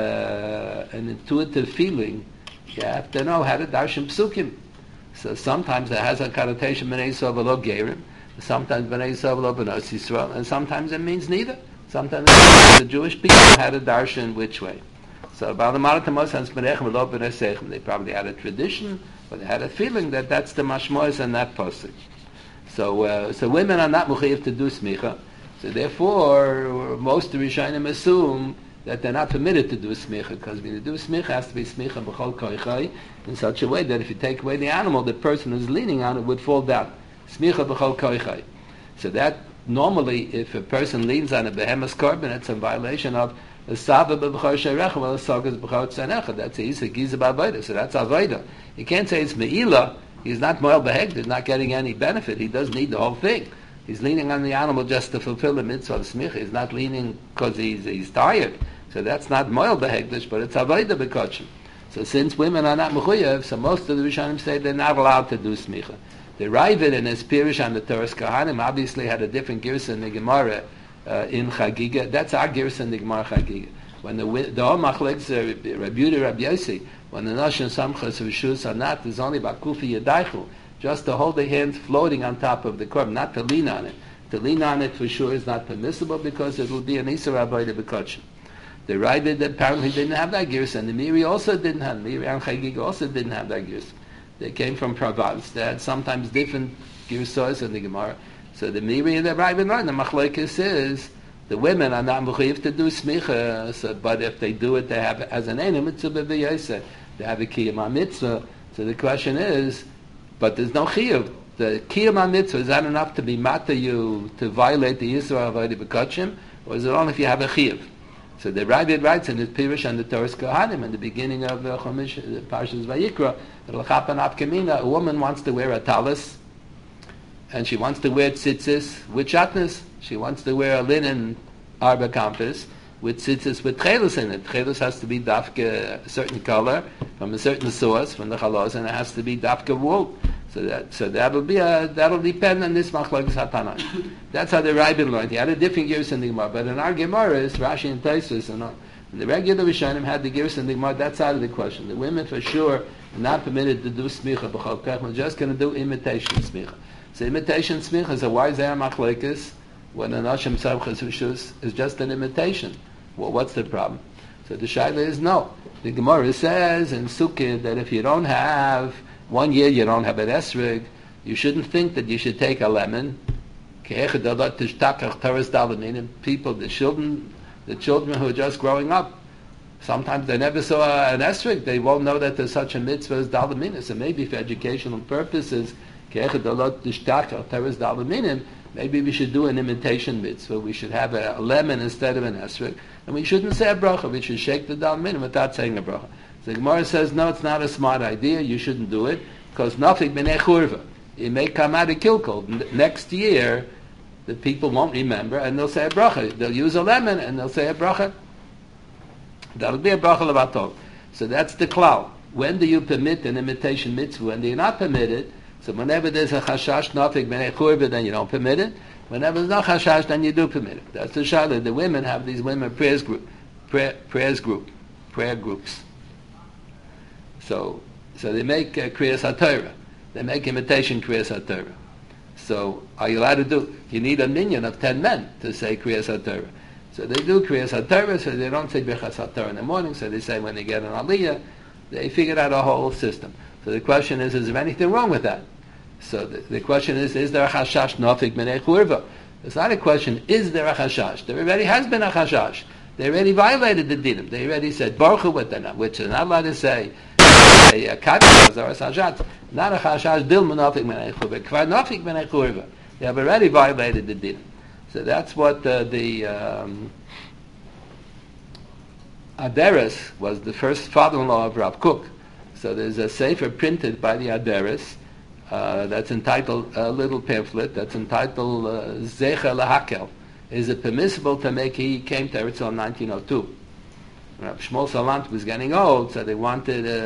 a, uh, an intuitive feeling. You have to know how to darshan psukim. So sometimes it has a connotation B'nei Yisrael V'lo Gerim. Sometimes B'nai Yisrael v'lo Benos Yisrael, and sometimes it means neither. Sometimes it means the Jewish people had a darshan which way. So about the Marat Moshe and B'nai v'lo B'nai Sechem, they probably had a tradition, but they had a feeling that that's the mashmois and that pasuk. So, uh, so women are not mechuyev to do smicha. So therefore, most of the Rishonim assume that they're not permitted to do smicha, because when you do smicha, it has to be smicha b'chol koichai in such a way that if you take away the animal, the person who's leaning on it would fall down. Smicha b'chol koichai. So that normally, if a person leans on a behemoth's korban, it's a violation of the sava b'chor sherecha, well, the sagas b'chor tzanecha. That's a yisa giza b'avodah. So that's avodah. You can't say it's me'ilah. He's not moel beheged. He's not getting any benefit. He doesn't need the whole thing. He's leaning on the animal just to fulfill the mitzvah of smicha. He's not leaning because he's he's tired. So that's not moel behegdish, but it's avodah b'kotchim. So since women are not mechuyev, so most of the Rishonim say they're not allowed to do smicha. The Ravid in his Pirish on the Toras Kohanim obviously had a different girsa in the Gemara uh, in Chagiga. That's our girsa in the Gemara Chagiga. When the the whole machlekes uh, Rabbi Yehuda, Rabbi Yossi, when the Noshon Samchas V'Shus Anat is only about Kufi Yadaychu, just to hold the hands floating on top of the korban, not to lean on it. To lean on it for sure is not permissible because it will be an Isur Avodah B'Kotchim. The Ravid apparently didn't have that girsa, and the Miri also didn't have. Miri and Chagiga also didn't have that girsa. They came from Provence. They had sometimes different girsos in the Gemara. So the Miri and the Rabbi learn, the Machlokes is, the women are not mechuyev to do smicha, so, but if they do it, they have as an enem mitzvah b'viyoseh. They have a kiyam mitzvah. So the question is, but there's no chiyuv. The kiyam mitzvah, is that enough to be mata you to violate the Yisra of Avodah B'Kachim, or is it only if you have a chiyuv? So the Rabbi writes in his Pirush and the Torah's Kohanim in the beginning of the Chumash, the Parshas Vayikra, a woman wants to wear a talis, and she wants to wear tzitzis with shatnez. She wants to wear a linen arba campus with tzitzis with tchelis in it. Tchelis has to be dafka a certain color from a certain source from the chalos, and it has to be dafka wool. So that so that'll be a that'll depend on this machlokes hatanai. That's how the Rabbi learned. He had a different girs in the Gemara, but in our Gemara is Rashi and Tosfos and all. The regular Rishonim had the girs in the Gemara. That's out of the question. The women for sure are not permitted to do smicha b'chol pech. We're just going to do imitation smicha. So imitation smicha is a why is there machlokes when an Hashem Samchas Rishus is just an imitation? Well, what's the problem? So the shaila is no. The Gemara says in Sukkot that if you don't have one year, you don't have an esrig, you shouldn't think that you should take a lemon. People, the children, the children who are just growing up, sometimes they never saw an esrig. They won't know that there's such a mitzvah as dalaminim. So maybe for educational purposes, maybe we should do an imitation mitzvah. We should have a, a lemon instead of an esrog, and we shouldn't say a bracha. We should shake the dalminim without saying a bracha. So the Gemara says, no, it's not a smart idea. You shouldn't do it because nothing b'nei churva. It may come out of kilkul. N- next year, the people won't remember, and they'll say a bracha. They'll use a lemon, and they'll say a bracha. That'll be a bracha levatov. So that's the klal. When do you permit an imitation mitzvah? When do you not permit it? So whenever there's a chashash nafik b'nei churva, then you don't permit it. Whenever there's no chashash, then you do permit it. That's the shaila. The women have these women prayers group, prayer, prayers group, prayer groups. So, so they make uh, kriyas haTorah. They make imitation kriyas haTorah. So, are you allowed to do? You need a minyan of ten men to say kriyas haTorah. So they do kriyas haTorah. So they don't say birchas haTorah in the morning. So they say when they get an aliyah, they figured out a whole system. So the question is, is there anything wrong with that? So the, the question is, is there a chashash nafik b'nei churva? It's not a question, is there a chashash? There already has been a chashash. They already violated the dinim. They already said baruch hu, which they're not allowed to say. A katzah or a sajat, not a chashash dil nafik b'nei churva. Kvar nafik b'nei churva. They have already violated the dinim. So that's what uh, the um, Aderes was the first father-in-law of Rav Kook. So there's a sefer printed by the Aderes uh, that's entitled, a little pamphlet that's entitled uh, Zecher Lahakel. Is it permissible to make, he came to Eretz in nineteen oh two. Rabbi Shmuel Salant was getting old, so they wanted uh,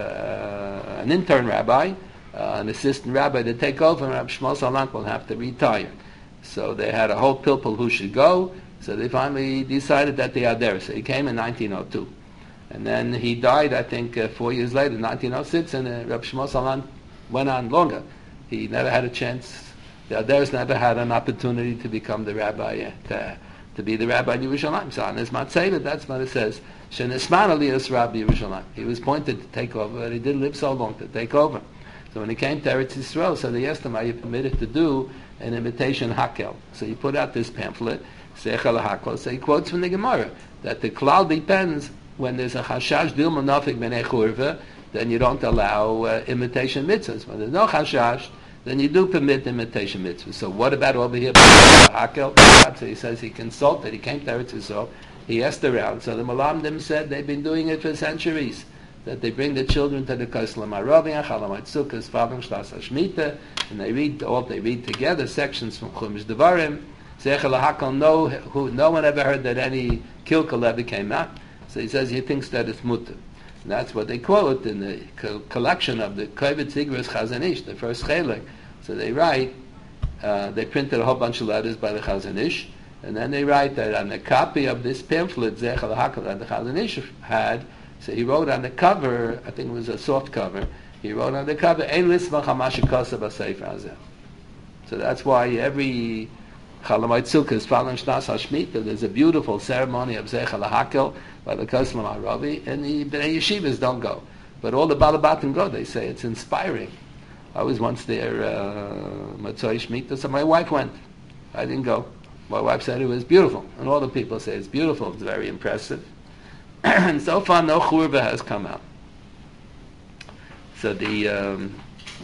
uh, an intern rabbi, uh, an assistant rabbi to take over, and Rabbi Shmuel Salant will have to retire. So they had a whole pilpul who should go, so they finally decided that they are there. So he came in nineteen oh two. And then he died, I think, uh, four years later, nineteen oh six, and uh, Rabbi Shmuel Salant went on longer. He never had a chance. The Aderes never had an opportunity to become the rabbi, uh, to, to be the rabbi in Yerushalayim. So on his Matzevah, that's what it says. Shenisman Aliyas Rabbi Yerushalayim. He was appointed to take over, but he didn't live so long to take over. So when he came to Eretz Yisrael, so they asked him, are you permitted to do an imitation hakel? So he put out this pamphlet, Seichel HaHakel. So he quotes from the Gemara, that the klal depends, when there's a chashash dil manafik b'nei churva, then you don't allow uh, imitation mitzvahs. When there's no chashash, then you do permit imitation mitzvahs. So what about over here? Hakel. So he says he consulted, he came to Eretz Yisrael, he asked around. So the Malamdim said they've been doing it for centuries. That they bring the children to the Kosel Maravi, Chalamot Sukkos, Favim Shlas HaShmita, and they read all they read together sections from Chumash Devarim. Seichel HaHakel, no, who no one ever heard that any kilkel ever came out. So he says he thinks that it's mutter. And that's what they quote in the co- collection of the Kovetz Igros Chazon Ish, the first chelik. So they write, uh, they printed a whole bunch of letters by the Chazon Ish, and then they write that on the copy of this pamphlet, Seichel HaHakel, that the Chazon Ish had, so he wrote on the cover, I think it was a soft cover, he wrote on the cover, Ein lismach ha'mashe kosa b'sefer hazeh. So that's why every Chalamot Sukkos, following Shnas HaShmita, there's a beautiful ceremony of Seichel HaHakel by the Kosel Maravi, and the Bnei Yeshivas don't go. But all the Balabatim go, they say it's inspiring. I was once there, Matzoi Shemitah, so my wife went. I didn't go. My wife said it was beautiful, and all the people say it's beautiful, it's very impressive. And so far, no churva has come out. So the um,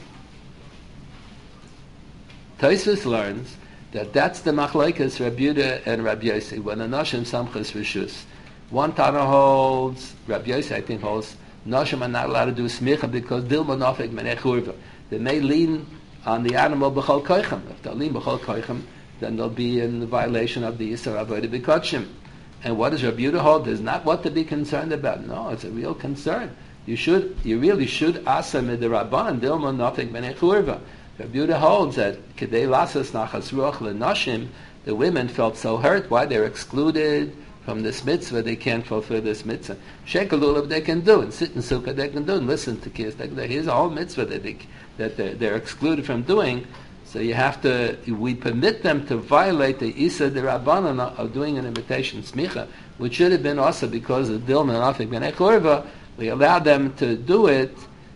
Tosfos learns that that's the machlokes Rabbi Yehuda and Rabbi Yossi, when a Nashim Samchas Rishus. One Tana holds, Rabbi Yossi I think holds, Nashim are not allowed to do smicha because Dilma Nofek Menei Churva. They may lean on the animal b'chol koichem. If they lean b'chol koichem, then they'll be in violation of the Yisra Avodah B'Kodshim. And what does Rabbi Yehuda hold? There's not what to be concerned about. No, it's a real concern. You should, you really should asa midirabbanan dilma nothing b'nei churva. Rabbi Yehuda holds that kedei lasas nachas ruach lenashim, the women felt so hurt. Why? They're excluded from this mitzvah. They can't fulfill this mitzvah. Shekalulav they can do, and sit in sukkah they can do, and listen to kids. Here's a whole mitzvah that they that they're, they're excluded from doing. So you have to, we permit them to violate the Isa de Rabbanan of doing an imitation smicha, which should have been also because of Dilma Nafik Ben Echorva. We allowed them to do it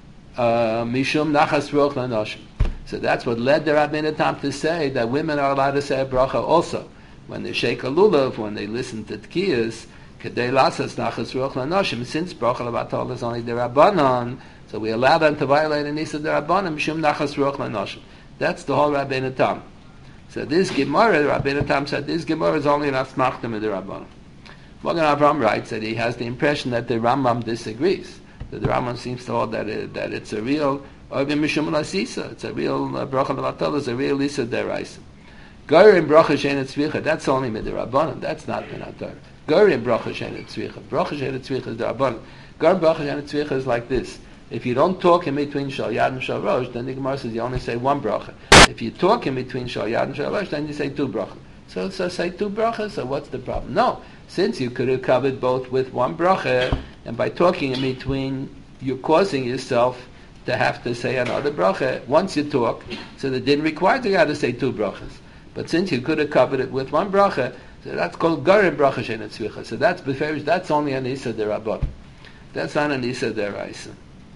mishum nachas ruach lanoshim. So that's what led the Rabbeinu Tam to say that women are allowed to say a bracha also. When they shake a lulav, when they listen to tkiyas, kedei lasas nachas ruach lanoshim, since bracha levatol is only the Rabbanan, so we allow them to violate an Isa de Rabbanan mishum nachas ruach lanoshim. That's the whole Rabbeinu Tam. So this Gemara, Rabbeinu Tam said, this Gemara is only an asmachta with the Rabbanan. Magen Avraham writes that he has the impression that the Rambam disagrees. That the Rambam seems to hold that it, that it's a real Oivim Mishum Lasisa. It's a real uh, bracha levatol. It's a real Lisa deraisa. Gorim bracha shenet tzvicha. That's only with the Rabbanan. That's not the Torah. Gorim bracha shenet tzvicha. Bracha shenet tzvicha is the Rabbanan. Gorim bracha shenet tzvicha is like this. If you don't talk in between Shal Yad and Shal Rosh, then the Gemara says you only say one bracha. If you talk in between Shal Yad and Shal Rosh, then you say two brachas. So, so say two brachas, so what's the problem? No, since you could have covered both with one bracha, and by talking in between, you're causing yourself to have to say another bracha once you talk, so that didn't require you to say two brachas. But since you could have covered it with one bracha, so that's called Garim bracha shenet tzvicha. So that's beferish, that's only an Isa de Rabban. That's not an Isa de Raisa.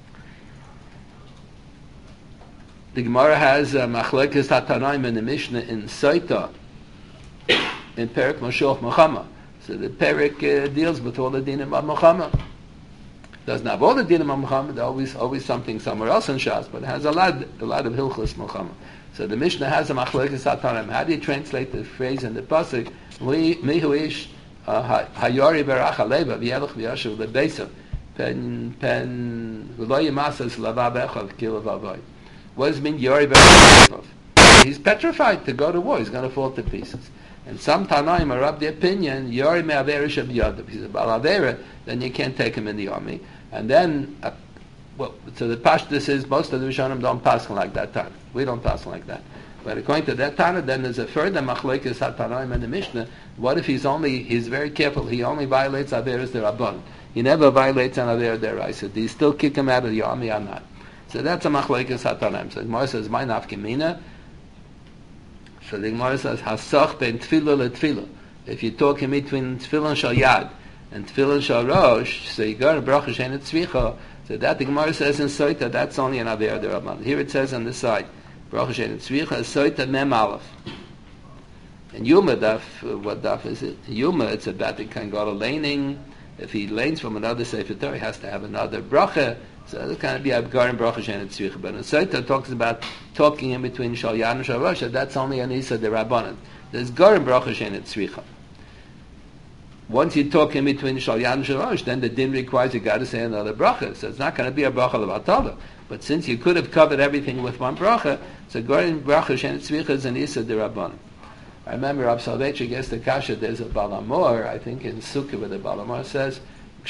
The Gemara has uh, Machlekes Hatanaim in the Mishnah in Saita, in Perek Moshoch Mochama. So the Perek uh, deals with all the dinim of Mochama. Doesn't have all the dinim of Mochama. There's always always something somewhere else in Shas, but it has a lot a lot of Hilchos Mochama. So the Mishnah has a Machlekes Hatanaim. How do you translate the phrase in the pasuk? Mihu ish hayori berach aleva v'yelach v'yashuv lebeisa pen pen v'lo yimasas lavav echad kilavavai. What does it mean, Yori Berachov? He's petrified to go to war. He's going to fall to pieces. And some Tanaim are of the opinion, Yori Me'averish of Yadav. If he's a Balavera, then you can't take him in the army. And then, uh, well, so the Pashtus is, most of the Rishonim don't pass like that Tana. We don't pass like that. But according to that Tana, then there's a further Machlekes HaTanaim in the Mishnah. What if he's only, he's very careful, he only violates Averis the Rabban. He never violates an Aver deraisa. Do you still kick him out of the army or not? So that's a machlekes hatanaim. So the Gemara says, "My nafkemina." So the Gemara says, "Hasach ben tefillah letefillah." If you talk in between tefillah shal yad and tefillah shal rosh, so you go to bracha shenet tzvicha. So that the Gemara says in Soita, that's only an aver derabban. Here it says on the side, bracha shenet tzvicha Soita mem aleph. And Yuma daf, what daf is it? Yuma, it's about the kind of laning. If he lanes from another sefer Torah, he has to have another bracha. So it's kind of be Abgar and Bracha Shenet Tzvicha. But in Saita talks about talking in between Shal Yad and Shal Rosh. That's only an Isa de Rabbanan. There's Gar and Bracha Shenet Tzvicha. Once you talk in between Shal Yad and Shal Rosh, then the din requires you got to say another bracha. So it's not going to be a bracha levatala. But since you could have covered everything with one bracha, so Gar and Bracha Shenet Tzvicha is an Isa de Rabbanan. I remember Rav Soloveitchik gets the kasha. There's a Balamor, I think in Sukkah, where the Balamor says,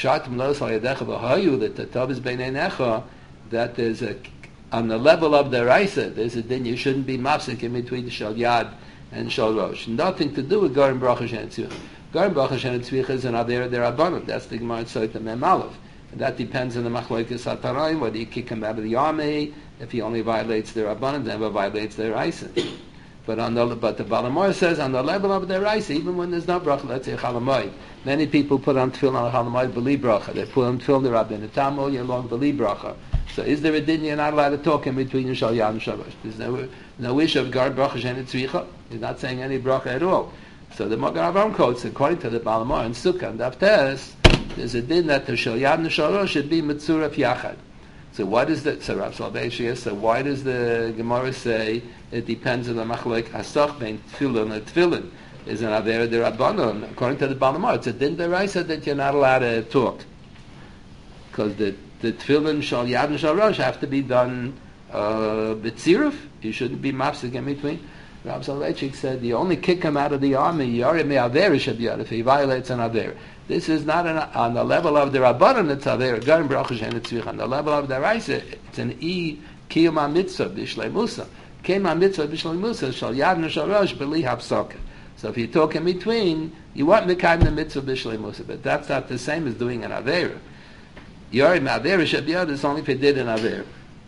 that there's a, on the level of the Raisa, there's a din you shouldn't be mafsik in between the Shal Yad and Shal Rosh. Nothing to do with Garim Bracha Shenet Tzvicha. Garim Bracha Shenet Tzvicha is an Aver Derabbanan. That's the Gemara Tzvicha Mem Aleph. And that depends on the Machlokes HaTanaim, whether you kick him out of the army, if he only violates the Rabbanan, never violates the Raisa. But on the but the Balamor says on the level of the rice, even when there's no bracha, let's say chalamoid. Many people put on tefillin on chalamoid believe bracha. They put on tefillin the rabbin tamo you long believe bracha. So is there a din you're not allowed to talk in between Yishal Yad and Shavash? There's no no wish of guard bracha shenet tzricha. He's not saying any bracha at all. So the Magen Avraham quotes according to the Balamor and Sukkah and Daftes, there's a din that the Shal Yad and Shalosh should be mitzuraf yachad. So what is the so Rav Soloveitchik? So why does the Gemara say it depends on the machlok hasach bein tefillin and tefillin? Is an avera derabbanon according to the Balamor? It's a din deraisa that you're not allowed to talk because the the tefillin shal yad and shal rosh have to be done uh, b'tziruf. You shouldn't be mafsik in between. Rav Soloveitchik said you only kick him out of the army. Yari me avera should be out if he violates an avera. This is not an, on the level of the Rabbanan, it's avera. Garim bracha shenet tzricha. On the level of the Raisa, it's an e kiyum mitzvah b'shlei musa. Kiyum mitzvah b'shlei musa shal yad and shal rosh b'li hapsaka. So if you talk in between, you want mekayim the mitzvah b'shlei musa, but that's not the same as doing an avera. Yari me avera should be out. It's only if you did an avera.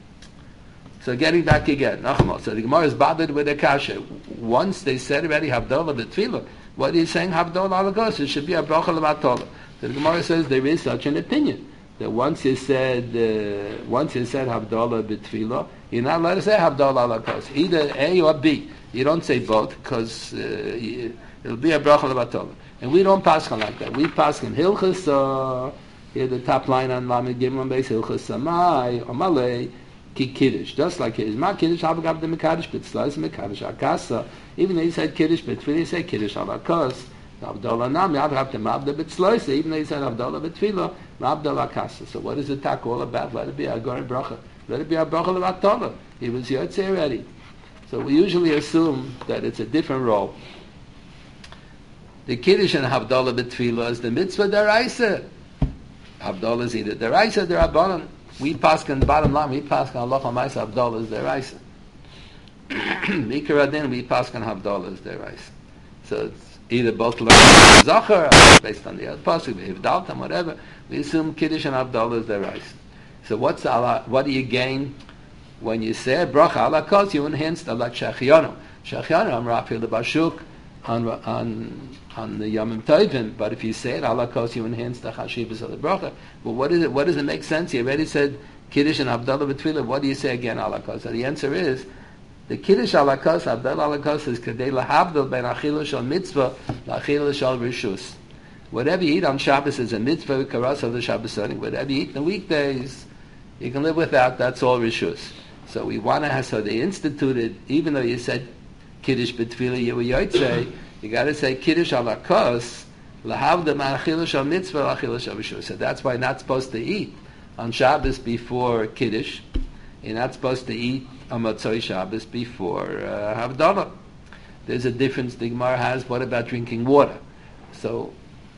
So getting back again, Nachma. So the Gemara is bothered with a kasha. Once they said already Havdalah b'tfilah, what he's saying Havdalah alagos, it should be a bracha l'matola. So the Gemara says there is such an opinion that once you said uh, once you said Havdalah b'tfilah, you're not allowed to say Havdalah alagos. Either A or B. You don't say both because uh, it'll be a bracha l'matola. And we don't pass on like that. We pass in Hilchas. Uh, here the top line on Lamed Gimel base Hilchas Samai or Malay. Kiddush, just like Kiddush. Ma Kiddush Havagav the Mekadosh, but Slice Mekadosh Akasa. Even though he said Kiddush, but when he said Kiddush Alakas, Avdallah Nam, Yadhav to Mabda but Slice. Even though he said Avdallah but Tefillah, Mabda Akasa. So what is the talk all about? Let it be a Goren Bracha. Let it be a Bracha Levatollah. He was Yotze already. So we usually assume that it's a different role. The Kiddush and Havdalah but Tefillah is the mitzvah deraisa. Havdalah is either deraisa or derabanan. We pass on the bottom line, we pass on Allah Ma'isa Havdalah is deraisa. Mikra Adin, we pass on Havdalah is deraisa. So it's either both Zachar, based on the other pasuk, Hivdaltam, whatever. We assume Kiddush and Havdalah is deraisa. So what's Allah, what do you gain when you say bracha ala kos? You enhance the like Shechianu. Shechianu, I'm Raphael the Bashuk on on on the Yomim Tovim, but if you say it ala kos, you enhance the chashivas of the bracha. But what is it? What does it make sense? You already said Kiddush and Havdalah b'tfilah. What do you say again ala kos? So the answer is the Kiddush ala kos, Havdalah ala kos is kadei lahavdil ben achilah shal mitzvah lachilah shal rishus. Whatever you eat on Shabbos is a mitzvah karas of the Shabbos setting. Whatever you eat in the weekdays, you can live without. That's all rishus. So we want to have. So they instituted, even though you said Kiddush b'tfilah, you were yotzei. You got to say Kiddush ala kos lahavdil ben achilah shal mitzvah lachilah shal rishus. So that's why you're not supposed to eat on Shabbos before Kiddush. You're not supposed to eat on Motzei Shabbos before uh, Havdalah. There's a difference the Gemara has. What about drinking water? So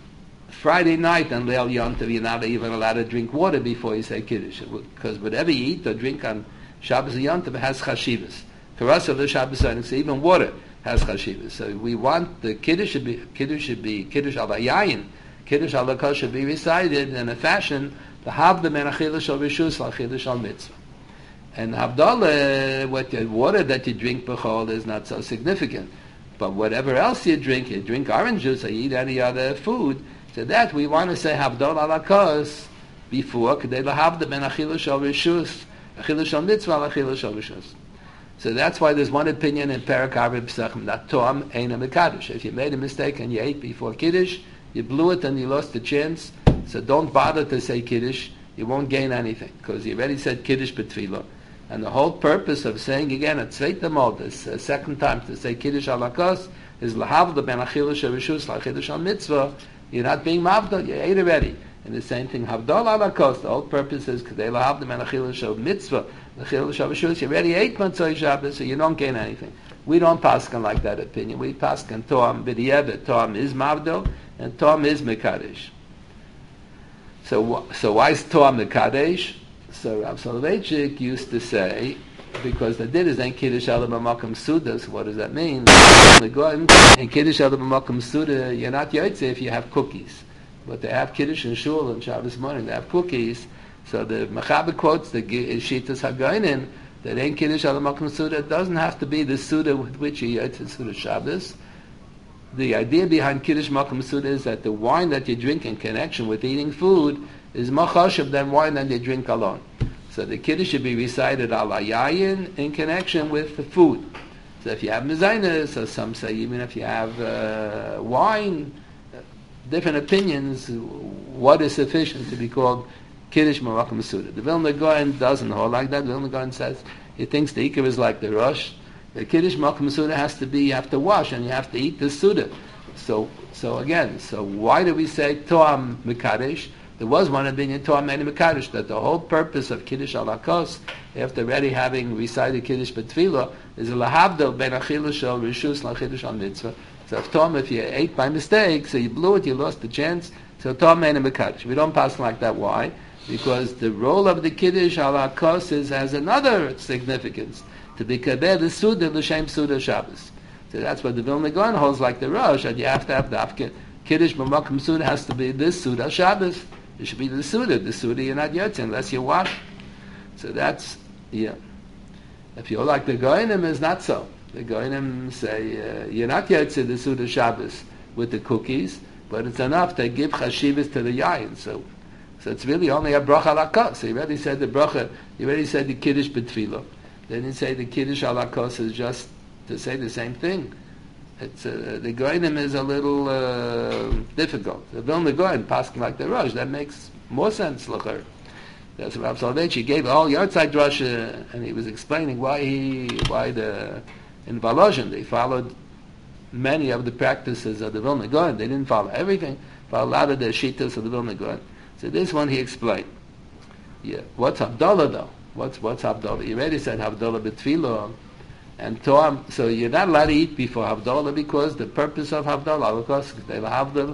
Friday night on Leil Yom Tov, you're not even allowed to drink water before you say Kiddush, because whatever you eat or drink on Shabbos or Yom Tov has chashivas. Karas of the Shabbos, so even water has chashivas. So we want the Kiddush should be Kiddush should be Kiddush al Yayin, Kiddush al Kos should be recited in a fashion to have the menachila shal rishus lachila shal mitzvah. And Havdalah, what the water that you drink b'chol is not so significant. But whatever else you drink, you drink orange juice or you eat any other food, so that we want to say Havdalah ala kos before, kedei lahavda ben achila shal rishus, achila shal mitzvah, achila shal rishus. So that's why there's one opinion in Perek Arba Pesachim that Tom ain't a Mekadosh. If you made a mistake and you ate before Kiddush, you blew it and you lost the chance. So don't bother to say Kiddush. You won't gain anything because you already said Kiddush b'tfilah. And the whole purpose of saying again a tzveita mod, this uh, second time to say Kiddush ala kos, is lahavda ben achila shel rishus lachiddush al mitzvah. You're not being mavdal, you ate already. And the same thing, havdal ala kos, the whole purpose is kadei lahavda ben achila shel mitzvah lachiddush al rishus. You already ate Motzei Shabbos, so you don't gain anything. We don't paskin like that opinion. We paskin toam b'di'evet, toam is mavdal, and toam is mekadesh. So, so why is toam mekadesh? So Rav Soloveitchik used to say, because the din is ain't Kiddush ala b'makom suda, so what does that mean? In Kiddush ala b'makom suda, you're not yotze if you have cookies. But they have Kiddush and Shul on Shabbos morning, they have cookies. So the Mechaber quotes the Shitas HaGoinen, that ain't Kiddush al Makom Suda. It doesn't have to be the Suda with which you Yotze Suda Shabbos. The idea behind Kiddush Makom Suda is that the wine that you drink in connection with eating food is more chashuv than wine that you drink alone. So the Kiddush should be recited al Yayin in connection with the food. So if you have mezainis, or some say even if you have uh, wine, different opinions, what is sufficient to be called Kiddush Makom Suda. The Vilna Gaon doesn't hold like that. The Vilna Gaon says he thinks the Ikar is like the Rosh. The Kiddush Makom Suda has to be, you have to wash and you have to eat the Suda. So, so again, so why do we say Toam Mekadesh? There was one opinion, Toam Meni Mekadesh, that the whole purpose of Kiddush al Hakos, after already having recited Kiddush B'Tfilah, is a lahavdel ben achilush shel rishus lachidush al mitzvah. So if Tom, if you ate by mistake, so you blew it, you lost the chance. So Tom Meni Mekadesh. We don't pass like that. Why? Because the role of the Kiddush al Hakos is has another significance, to be kabeh the Suda l'shem Suda Shabbos. So that's what the Vilna Gaon holds like the Rosh, that you have to have the Kiddush B'Makom Suda has to be this Suda Shabbos. It should be the Suda. The Suda you're not yotze unless you wash. So that's, yeah. If you're like the Goinim, is not so. The Goinim say, uh, you're not yotze the Suda Shabbos with the cookies, but it's enough to give chashivas to the yayin. So, so it's really only a bracha lakos. So you already said the bracha, you already said the Kiddush B'Tfilah. Then you say the Kiddush al Hakos is just to say the same thing. It's uh, the Goinim is a little uh, difficult. The Vilna Gaon paskin like the Rosh, that makes more sense. L'cher. That's what Rav Soloveitchik gave a whole Yartzeit drasha, and he was explaining why he, why the in Volozhin they followed many of the practices of the Vilna Gaon. They didn't follow everything, but a lot of the shittas of the Vilna Gaon. So this one he explained. Yeah, what's Havdalah though? What's what's Havdalah? You already said Havdalah B'Tfilah. And Toam, so you're not allowed to eat before Havdalah because the purpose of Havdalah, of course, they will Havdalah,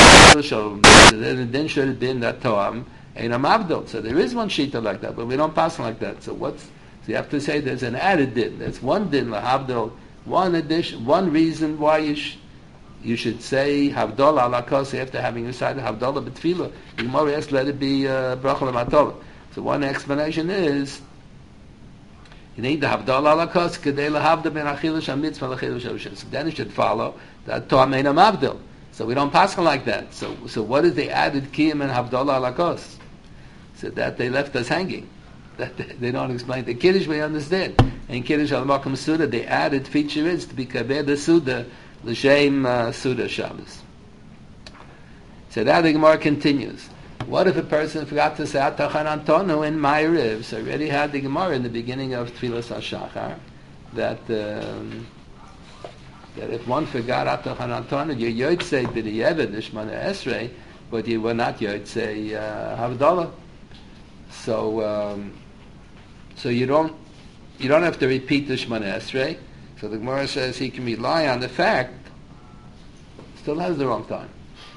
then should have been that Toam ain't a Havdalah. So there is one shita like that, but we don't pass like that. So what's, so you have to say there's an added din. There's one din, Havdalah, one addition, one reason why you, sh- you should say Havdalah ala Kos after having recited Havdalah B'Tfilah. The Gemara asks, let it be uh, Bracha L'Matola. So one explanation is, you need the Havdalah ala Kos kedei lahavdel ben achilush hamitzvah lachilush harishon. So then it should follow that Toam ein Havdil. So we don't pass like that. So so what is the added kiyum and Havdalah ala Kos? So that they left us hanging. That they, they don't explain. The Kiddush we understand. And Kiddush al Makom Suda, the added feature is to be kabeh the Suda l'shem uh, Suda Shabbos. So that the Gemara continues. What if a person forgot to say Atachan Antonu in Ma'ariv? So already had the Gemara in the beginning of Tfilas HaShachar that um, that if one forgot Atachan Antonu, you Yotzei B'Di'evet Shmona Esrei, but you were not Yotzei uh, Havdalah. So um, so you don't you don't have to repeat the Shmona Esrei. So the Gemara says he can rely on the fact still has the wrong time.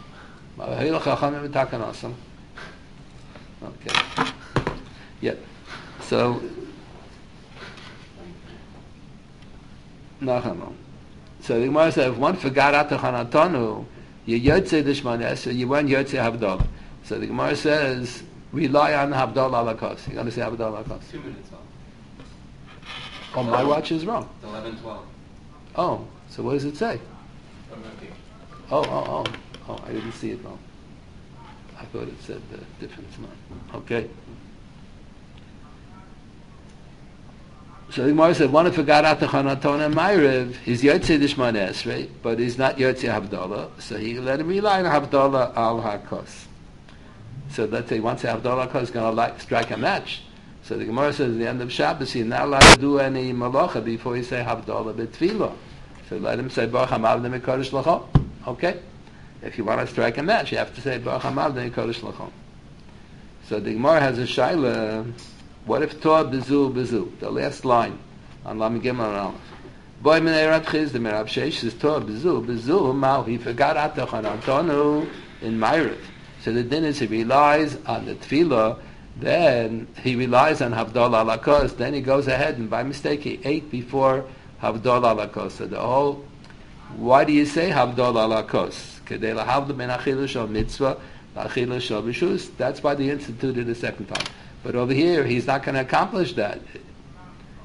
Okay. Yeah. So, no, so the Gemara says, if one forgot Atachan Antonu, you Yotzei the Shmona Esrei, you weren't Yotzei Havdalah. So the Gemara says, rely on Havdalah ala Kos. You're going to say Havdalah ala Kos. Two minutes off. Oh, my watch is wrong. It's eleven twelve. Oh, so what does it say? Okay. Oh, oh, oh. Oh, I didn't see it wrong. I thought it said uh, different. No. Okay. So the Gemara said, one who forgot Atachan Antonu and Ma'ariv, he's Yotzei the Shmona Esrei, but he's not Yotzei Havdalah, so he let him rely on Havdalah al Hakos. So let's say once Havdalah Hakos is going to like, strike a match. So the Gemara says at the end of Shabbos, you're not allowed to do any malacha before you say Havdalah B'Tfilah. So let him say Baruch Hamavdei Mikodesh L'chol. Okay. If you want to strike a match, you have to say Baruch Hamavdei Mikodesh L'chol. So the Gemara has a shaila. What if Torah Bezu Bezu? The last line on Lam Gimel and Aleph. Boy Minei Rav Chiz the Merav Sheish says Torah Bezu Bezu. Mal he forgot Atachan Antonu in Ma'ariv. So the din is he relies on the Tefillah. Then he relies on Havdalah ala Kos. Then he goes ahead and by mistake he ate before Havdalah ala Kos. So the whole, why do you say Havdalah ala Kos? Kedei lahavdel ben achilush al mitzvah achilush al b'shus. That's why they instituted the second time. But over here he's not going to accomplish that.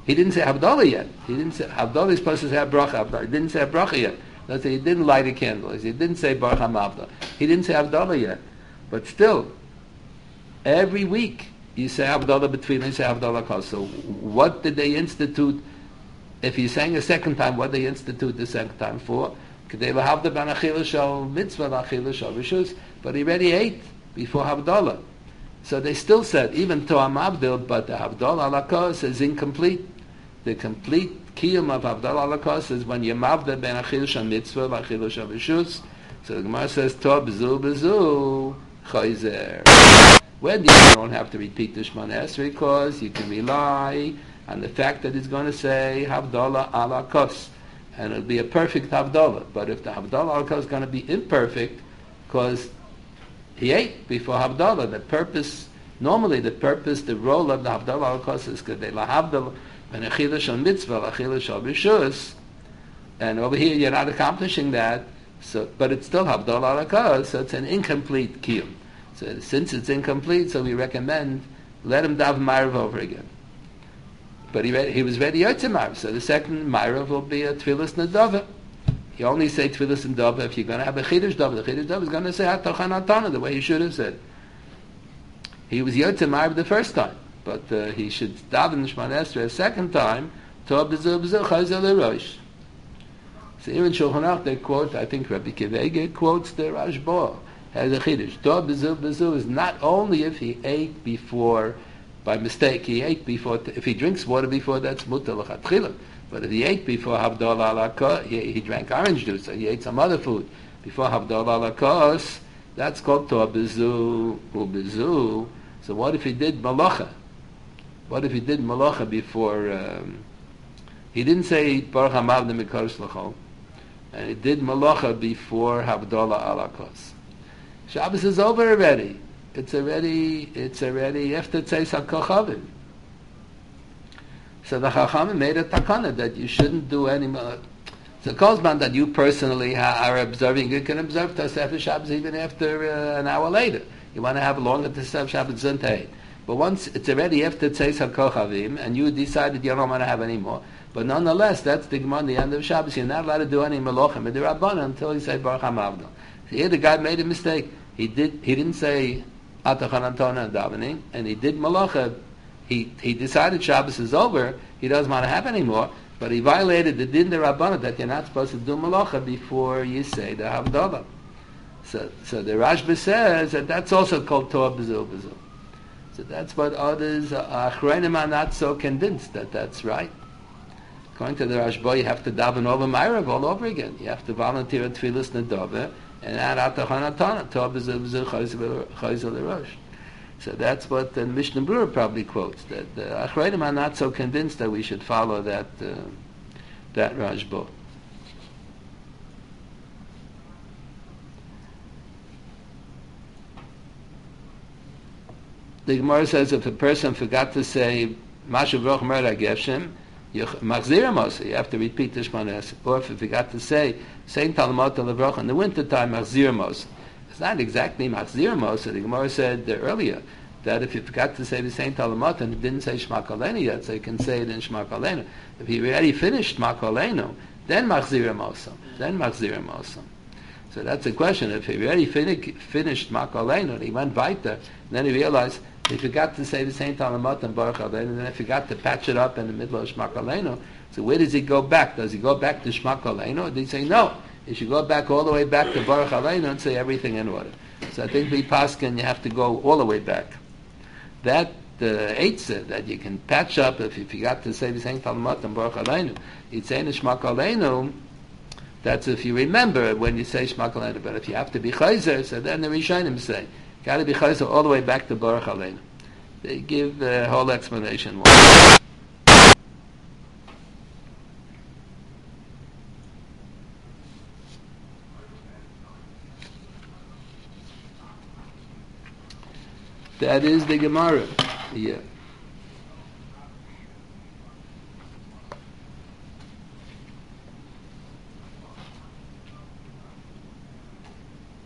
He didn't say Havdalah yet. He didn't say Havdalah is supposed to say bracha. He didn't say bracha yet. That's he didn't light a candle. He didn't say Baruch HaMavda. He didn't say Havdalah yet. But still, every week you say Havdalah between you say Havdalah Kos. So what did they institute? If he sang a second time, what did they institute the second time for? Kedei lahavda ben achila shal mitzvah achila shal rishus. But he already ate before Havdalah. So they still said, even To'am Abdil, but the Havdalah ala Kos is incomplete. The complete kiyum of Havdalah ala Kos is when you mavda ben achila shal mitzvah achila shal rishus. So the Gemara says, To b'zu b'zu chayzer. When you don't have to repeat the Shemona Esrei, because you can rely on the fact that it's going to say Havdalah ala Kos, and it'll be a perfect Havdalah. But if the Havdalah ala Kos is going to be imperfect, because he ate before Havdalah, the purpose, normally the purpose, the role of the Havdalah ala Kos is Kedei lahavda ben achila shal mitzvah achila shal rishus, and over here you're not accomplishing that, so, but it's still Havdalah ala Kos, so it's an incomplete kiyum. So since it's incomplete, so we recommend let him daven Ma'ariv over again. But he read, he was ready Yotze Ma'ariv, so the second Ma'ariv will be a Tfilas Nadava. You only say Tfilas Nadava if you're going to have a Chidush Dava. The Chidush Dava is going to say Hatachan Atana, the way he should have said. He was Yotze Ma'ariv the first time, but uh, he should daven Shemona Esrei a second time, To'ah b'zu b'zu chayzer l'rosh. So here in Shulchan Aruch they quote, I think Rabbi Kivege quotes the Rashba. As a chiddush, To'ah b'zu b'zu is not only if he ate before, by mistake, he ate before. If he drinks water before, that's mutar l'chatchila. But if he ate before Havdalah ala Kos, he, he drank orange juice, or he ate some other food before Havdalah ala Kos, that's called To'ah b'zu u'b'zu. So what if he did malacha? What if he did malacha before? Um, he didn't say Baruch Hamavda Mikoros L'chol, and he did malacha before Havdalah ala Kos. Shabbos is over already. It's already, it's already after Tzeis HaKochavim. So the Chachamim made a takana that you shouldn't do any more. So Kozman that you personally are observing, you can observe Tosefes Shabbos even after uh, an hour later. You want to have longer Tosefes Shabbos Zentei. But once it's already after Tzeis HaKochavim, and you decided you don't want to have any more, but nonetheless, that's the Gemara, the end of Shabbos. You're not allowed to do any melochem, the Rabbanan, until you say Baruch HaMavda. So here the guy made a mistake. He did. He didn't say Atachan Antona davening, and he did malacha. He he decided Shabbos is over. He doesn't want to have any more, but he violated the din the Rabbanan that you're not supposed to do malacha before you say the Havdalah. So so the Rashba says that that's also called To'ah b'zu b'zu. So that's what others Achronim are not so convinced that that's right. According to the Rashba, you have to daven over Ma'ariv all over again. You have to volunteer at Tfilas Nadava. And add Atachan Atana, To'ah b'zu b'zu chayzer l'rosh. So that's what the Mishnah Berurah probably quotes, that the Achronim are not so convinced that we should follow that uh, that Rashba. The Gemara says if a person forgot to say Mashav Roch Merda Geshem, you have to repeat the Shemona Esrei. Or if you forgot to say Saint Talmud Levroch in the wintertime, Machzir Mos. It's not exactly Machzir Mos. The Gemara said earlier that if you forgot to say the Saint Talmud and didn't say Shema Kolenu yet, so you can say it in Shema Kolenu. If he already finished Shema Kolenu, then Machzir Mos. Then Machzir Mos. So that's the question. If he already fin- finished Shema Kolenu and he went weiter, then he realized he forgot to say the Saint Talmud and Baruch Aleinu, and then he forgot to patch it up in the middle of Shema Kolenu. So where does he go back? Does he go back to Shema Kolenu? Or does he say no? He should go back all the way back to Baruch Aleinu and say everything in order. So I think we paskin you have to go all the way back. That the eitzah that you can patch up if you forgot to say the Saint Talmud and Baruch Aleinu, you'd say in Shema Kolenu. That's if you remember when you say Shema Kolenu. But if you have to be chayzer, so then the Rishonim say got to be chayzer all the way back to Baruch Aleinu. They give the whole explanation. That is the Gemara. Yeah.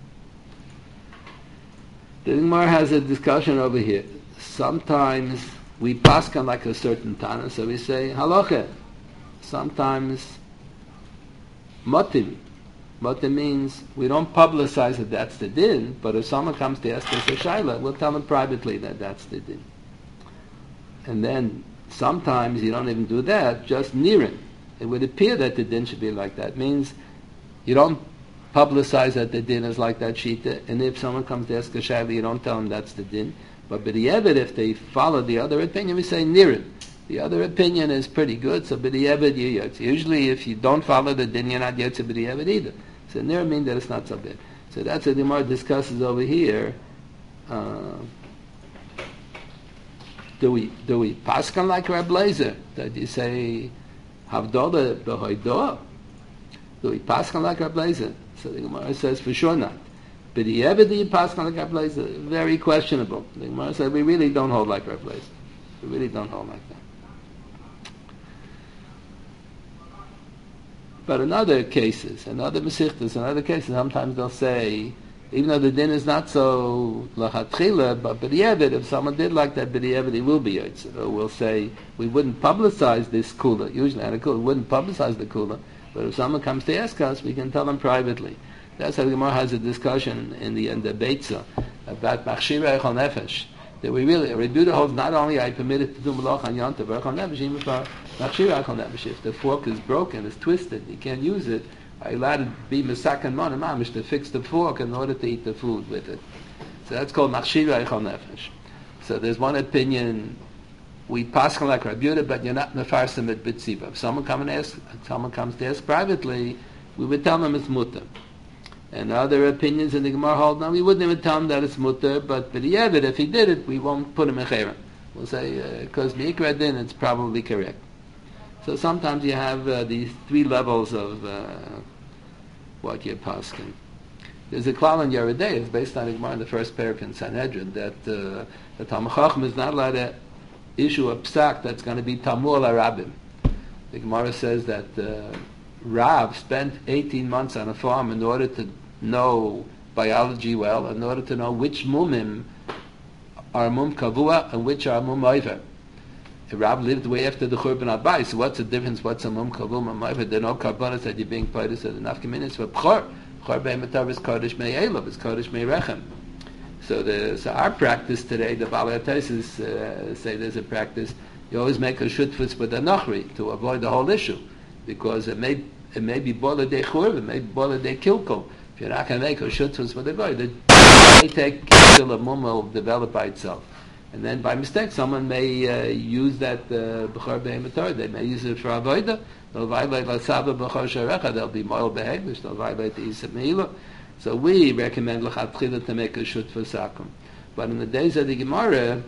The Gemara has a discussion over here. Sometimes we paskan like a certain Tana, so we say halacha. Sometimes motim. Motim means we don't publicize that that's the din, but if someone comes to ask us a shaila, we'll tell them privately that that's the din. And then sometimes you don't even do that, just nirin. It would appear that the din should be like that. It means you don't publicize that the din is like that shita, and if someone comes to ask a shaila, you don't tell them that's the din. But b'di'evid, if they follow the other opinion, we say nirin. The other opinion is pretty good, so b'di'evid you yotze. Usually if you don't follow the din, you're not yotze b'di'evid either. So nirin means that it's not so bad. So that's what the Gemara discusses over here. Uh, do we do we paskan like Reb Leizer? That you say havdolah b'hoidoah? Do we paskan like Reb Leizer? So the Gemara says for sure not. But the ever do you paskan like Reb Leizer? Very questionable. The Gemara said we really don't hold like Reb Leizer. We really don't hold like that. But in other cases, in other mesichtas, in other cases, sometimes they'll say, even though the din is not so lachatchila, but b'di'evid, if someone did like that b'di'evid, he will be yotze. Or we'll say, we wouldn't publicize this kula, usually at a kula, we wouldn't publicize the kula, but if someone comes to ask us, we can tell them privately. That's how the Gemara has a discussion in the in the Beitza about machshira echol nefesh. That we really, Rebbe holds not only I permitted to do malach on yontav echol nefesh, even for machshira echol nefesh. If the fork is broken, it's twisted, you can't use it, I allowed it to be mesakan mon and mamish to fix the fork in order to eat the food with it. So that's called machshira echol nefesh. So there's one opinion, we pass like Rabbi Yehuda, but you're not mefarsim at bitziva. If someone come and ask, someone comes to ask privately, we would tell them it's mutter. And other opinions in the Gemara hold, no, we wouldn't even tell him that it's mutter, but b'di'evid, if he did it, we won't put him in chayra. We'll say, because uh, mi'ikra din, it's probably correct. So sometimes you have uh, these three levels of uh, what you're pasking. There's a klal in Yeridei, it's based on the Gemara in the first parak in Sanhedrin, that uh, the Talmid Chacham is not allowed to issue a psak that's going to be tamur l'rabim. The Gemara says that uh, Rav spent eighteen months on a farm in order to know biology well, in order to know which mumim are mum kavua and which are mum oiver. Rav lived way after the Churban Abayis, so what's the difference? What's a mum kavua, mum oiver? There are no karbonas that you're being paid, so the nafka minutes for b'chor. B'chor be'emetav is kodesh me'elov, is kodesh me'rechem. So the so our practice today, the Balei Tesis uh, say there's a practice, you always make a shutfus with a nachri to avoid the whole issue. Because it may it may be bola de churv, it may be bola de kilko. If you're not going to make a shutfus with a guy, the may take till a mum will develop by itself, and then by mistake someone may uh, use that b'chor be'ematar. They may use it for avoida. They'll violate la saba b'chor sharecha. They'll be moral behaviors. They'll violate the isam meila. So we recommend l'chatchila to make a shutfus akum. But in the days of the Gemara,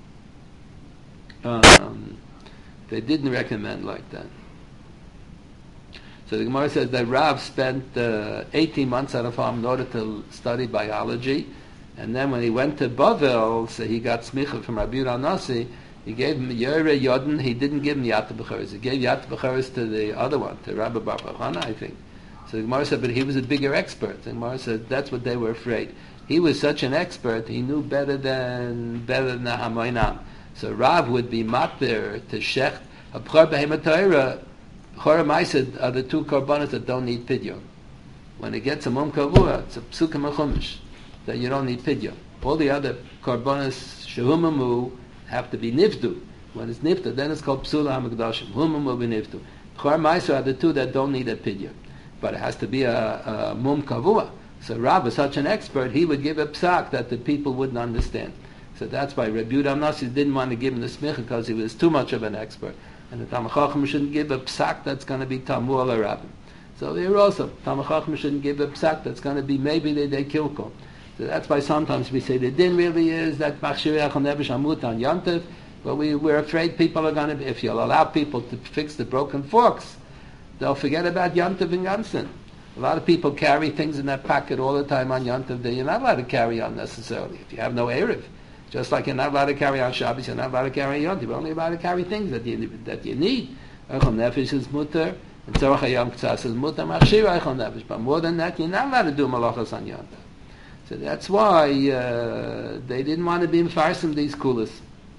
um, they didn't recommend like that. So the Gemara says that Rav spent uh, eighteen months on a farm in order to study biology, and then when he went to Bavel, so he got smicha from Rabbi Yehuda Nasi, he gave him Yoreh Yodin, he didn't give him Yat B'cheres, he gave Yat B'cheres to the other one, to Rabbi Bar Chana, I think. So the Gemara said, but he was a bigger expert. The Gemara said, that's what they were afraid. He was such an expert, he knew better than better than the Hamoinam. So Rav would be matir to Shech, a B'chor Behemat Torah. Chorah Ma'aseh are the two karbonas that don't need pidyon. When it gets a mum kavua, it's a psukim chumash that you don't need pidyon. All the other karbonas shehumamu have to be nifdu. When it's nifdu, then it's called psula hamikdashim. Humamu be nifdu. Chorah Ma'aseh are the two that don't need a pidyon, but it has to be a, a mum kavua. So Rav is such an expert, he would give a psak that the people wouldn't understand. So that's why Rabbi Yehuda Nasi didn't want to give him the smicha because he was too much of an expert. And the Talmid Chacham shouldn't give a psak that's going to be tamur l'rabim. So here also, Talmid Chacham shouldn't give a psak that's going to be maybe they, they kilko. So that's why sometimes we say the din really is that machshir echol nefesh amut on yontev, but we, we're afraid people are going to be, if you'll allow people to fix the broken forks, they'll forget about yontev and gansen. A lot of people carry things in their pocket all the time on yontev that you're not allowed to carry on necessarily if you have no erev. Just like you're not allowed to carry on Shabbos, you're not allowed to carry on Yontif. You're only allowed to carry things that you that you need. Echol nefesh is mutter, and tzorach hayom k'tzas is mutter. Machshir echol nefesh. But more than that, you're not allowed to do malachas on Yontif. So that's why uh, they didn't want to be mefarsim these kulas.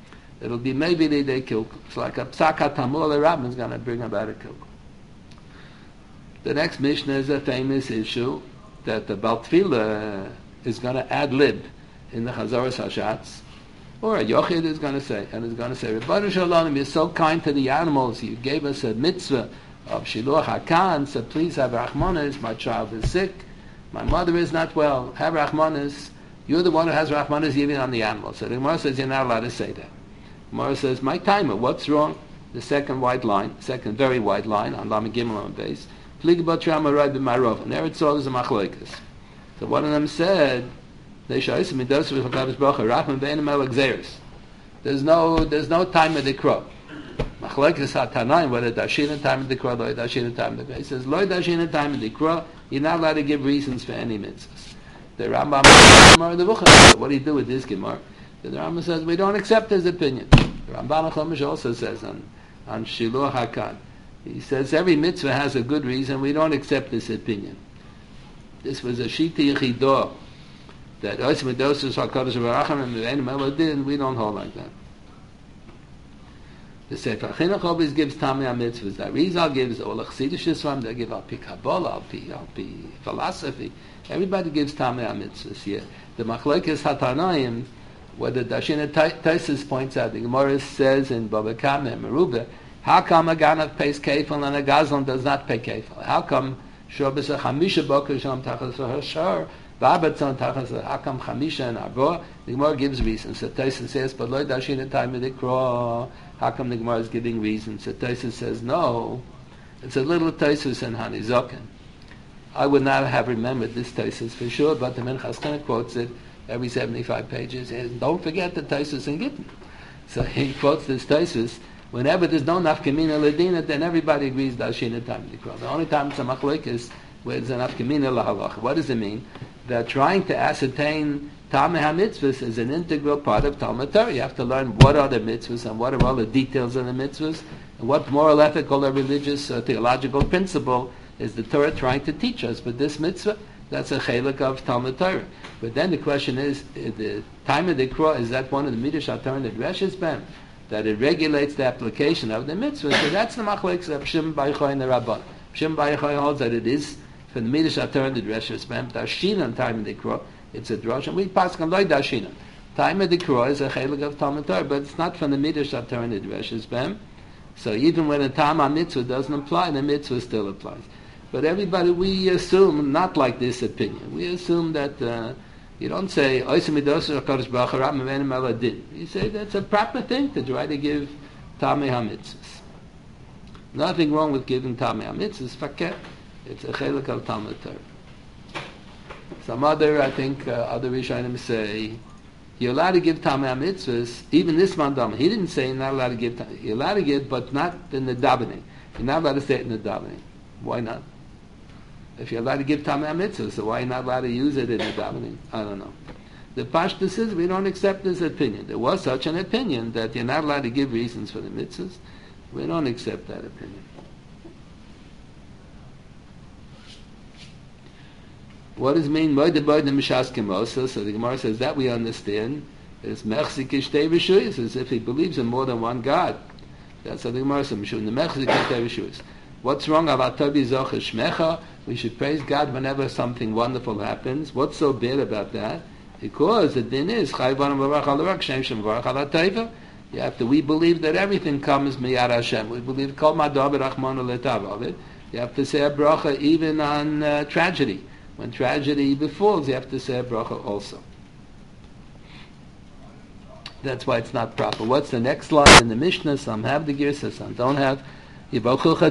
It'll be maybe they kilkul. It's like a psak hatamur l'Rambam is going to bring about a kilkul. The next Mishnah is a famous issue that the Baal Tefillah is going to ad lib in the Chazoros Hashatz, or a Yochid is going to say, and is going to say, Rebbeinu Shalom, you're so kind to the animals, you gave us a mitzvah of Shiluach HaKan, so please have Rachmanis, my child is sick, my mother is not well, have Rachmanis, you're the one who has Rachmanis even on the animals. So the Gemara says you're not allowed to say that. Gemara says, my timer, what's wrong? The second white line, second very white line, on Lama Gimel on base, Pligabat Shamarai b'Marov, and there it's all is a machlokes. So one of them said, there's no there's no there's no time of the crow. Machlokes hatanaim whether dashin in time of the crow, loy dashin in time of the crow. He says loy dashin in time of the crow. You're not allowed to give reasons for any mitzvahs. The Rambam Gemara the Bukhari. What do you do with this Gemara? The Rambam says we don't accept his opinion. The Rambam Chumash also says on on Shiluach HaKan. He says every mitzvah has a good reason. We don't accept this opinion. This was a shita yichidah that osim edosus hakadosh baracham and me'enim elodin. We don't hold like that. The Sefer Chinuch always gives tamei mitzvahs. The Arizal gives all the Chassidish Yisrael. They give al pi Kabbalah, al pi al pi philosophy. Everybody gives tamei mitzvahs here. The machlokes hatanaim, whether Dashina Taisus points out, the Gemara says in Baba Kama and Merubah, how come a ganav pays kefil and a gazlan does not pay kefil? How come shobes a chamisha boker shalom tachas hashar, v'abatzon tachas? How come chamisha and arba? The Gemara gives reasons. So Taisus says, but lo dashin a time of the crow. How come the Gemara is giving reasons? So Taisus says, no. It's a little Taisus and Hanizoken. I would not have remembered this Taisus for sure, but the Minchas Chinuch quotes it every seventy-five pages. And don't forget the Taisus in Gittin. So he quotes this Taisus. Whenever there's no nafkamina ledina, then everybody agrees dashin time dikra. The only time it's a machlok is where there's a nafkamina lahalacha. What does it mean? That trying to ascertain tamei hamitzvahs is an integral part of Talmud Torah. You have to learn what are the mitzvahs and what are all the details of the mitzvahs, and what moral, ethical, or religious, or theological principle is the Torah trying to teach us. But this mitzvah, that's a chelik of Talmud Torah. But then the question is, the time of the Dikra, is that one of the midrash HaTorah that Resh Ben? That it regulates the application of the mitzvah. So that's the machlokes of Shimon Bar Yochai and the Rabban. Shimon Bar Yochai holds that it is for the midrash HaTorah that Resh Ben. Dashinan time of the Dikra, it's a drush, and we pass on loy dashinan. Time of the Dikra is a chelik of Talmud Torah, but it's not from the midrash HaTorah that Resh Ben. So even when the time on mitzvah doesn't apply, the mitzvah still applies. But everybody, we assume not like this opinion. We assume that uh, you don't say you say that's a proper thing to try to give tamei hamitzvahs. Nothing wrong with giving tamei hamitzvahs. Faket, it's a chelik of Talmud Torah. Some other, I think, uh, other Rishonim say you're allowed to give tamei hamitzvahs. Even this mandam, he didn't say you're not allowed to give. You're allowed to give, but not in the davening. You're not allowed to say it in the davening. Why not? If you're allowed to give tamei mitzvah, so why not allowed to use it in the davening? I don't know. The Pashtus is we don't accept this opinion. There was such an opinion that you're not allowed to give reasons for the mitzvahs. We don't accept that opinion. What does it mean? So the Gemara says that we understand. It's mechzik shtei rishuyos, as if he believes in more than one God. That's what the Gemara says. The mechzik shtei rishuyos. What's wrong about Tobi Zocher Shmecha? We should praise God whenever something wonderful happens. What's so bad about that? Because the din is you have to. We believe that everything comes miyad Hashem. We believe kol madar b'rachmana letav of it. You have to say a bracha even on uh, tragedy. When tragedy befalls, you have to say a bracha also. That's why it's not proper. What's the next line in the Mishnah? Some have the Girsa, some don't have. That's a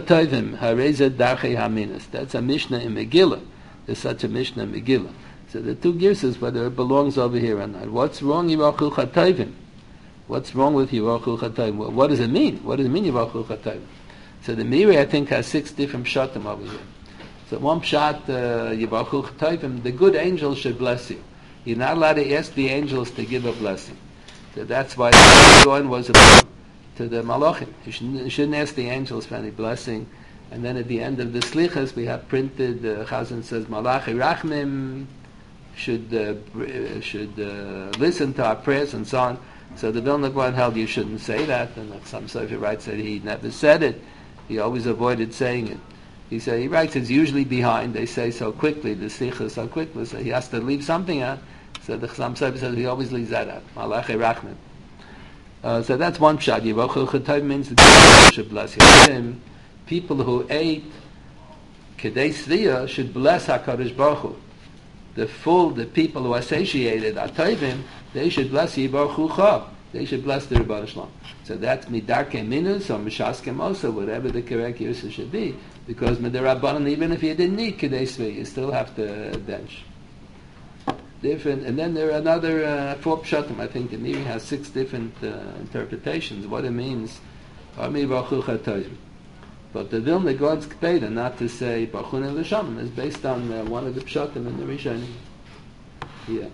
Mishnah in Megillah. There's such a Mishnah in Megillah. So the two girsas, whether it belongs over here or not. What's wrong, Yivachu Chatayvim? What's wrong with Yivachu Chatayvim? What does it mean? What does it mean, Yivachu Chatayvim? So the Mirei, I think, has six different pshatim over here. So one pshat, Yivachu Chatayvim, the good angels should bless you. You're not allowed to ask the angels to give a blessing. So that's why the one was a to the malachim. You shouldn't, you shouldn't ask the angels for any blessing. And then at the end of the slichas, we have printed, uh, Chazan says, Malachi Rachmim should uh, should uh, listen to our prayers and so on. So the Vilna Gaon held you shouldn't say that, and some Sofer writes that he never said it. He always avoided saying it. He said he writes it's usually behind. They say so quickly, the Sikha so quickly, so he has to leave something out. So the Chassam Sofer says he always leaves that out. Malachi Rachman. Uh, so that's one pshat. Yivochel Chetov means the God should bless him. People who ate Kedei Sriya should bless HaKadosh Baruch Hu. The full, the people who are satiated, Atayvim, they should bless Yivachucha. They should bless the Rebbeinu Shalom. So that's Midarke Minus or Mishaskem also, whatever the correct use should be. Because Midarabbanan, even if you didn't need Kedei Sriya, you still have to bench. Different, and then there are another uh, four pshatim. I think the Miri has six different uh, interpretations what it means. But the Vilna Gaon's Kpeda, not to say Bachun and L'Shamim, is based on uh, one of the pshatim in the Rishonim. Yeah.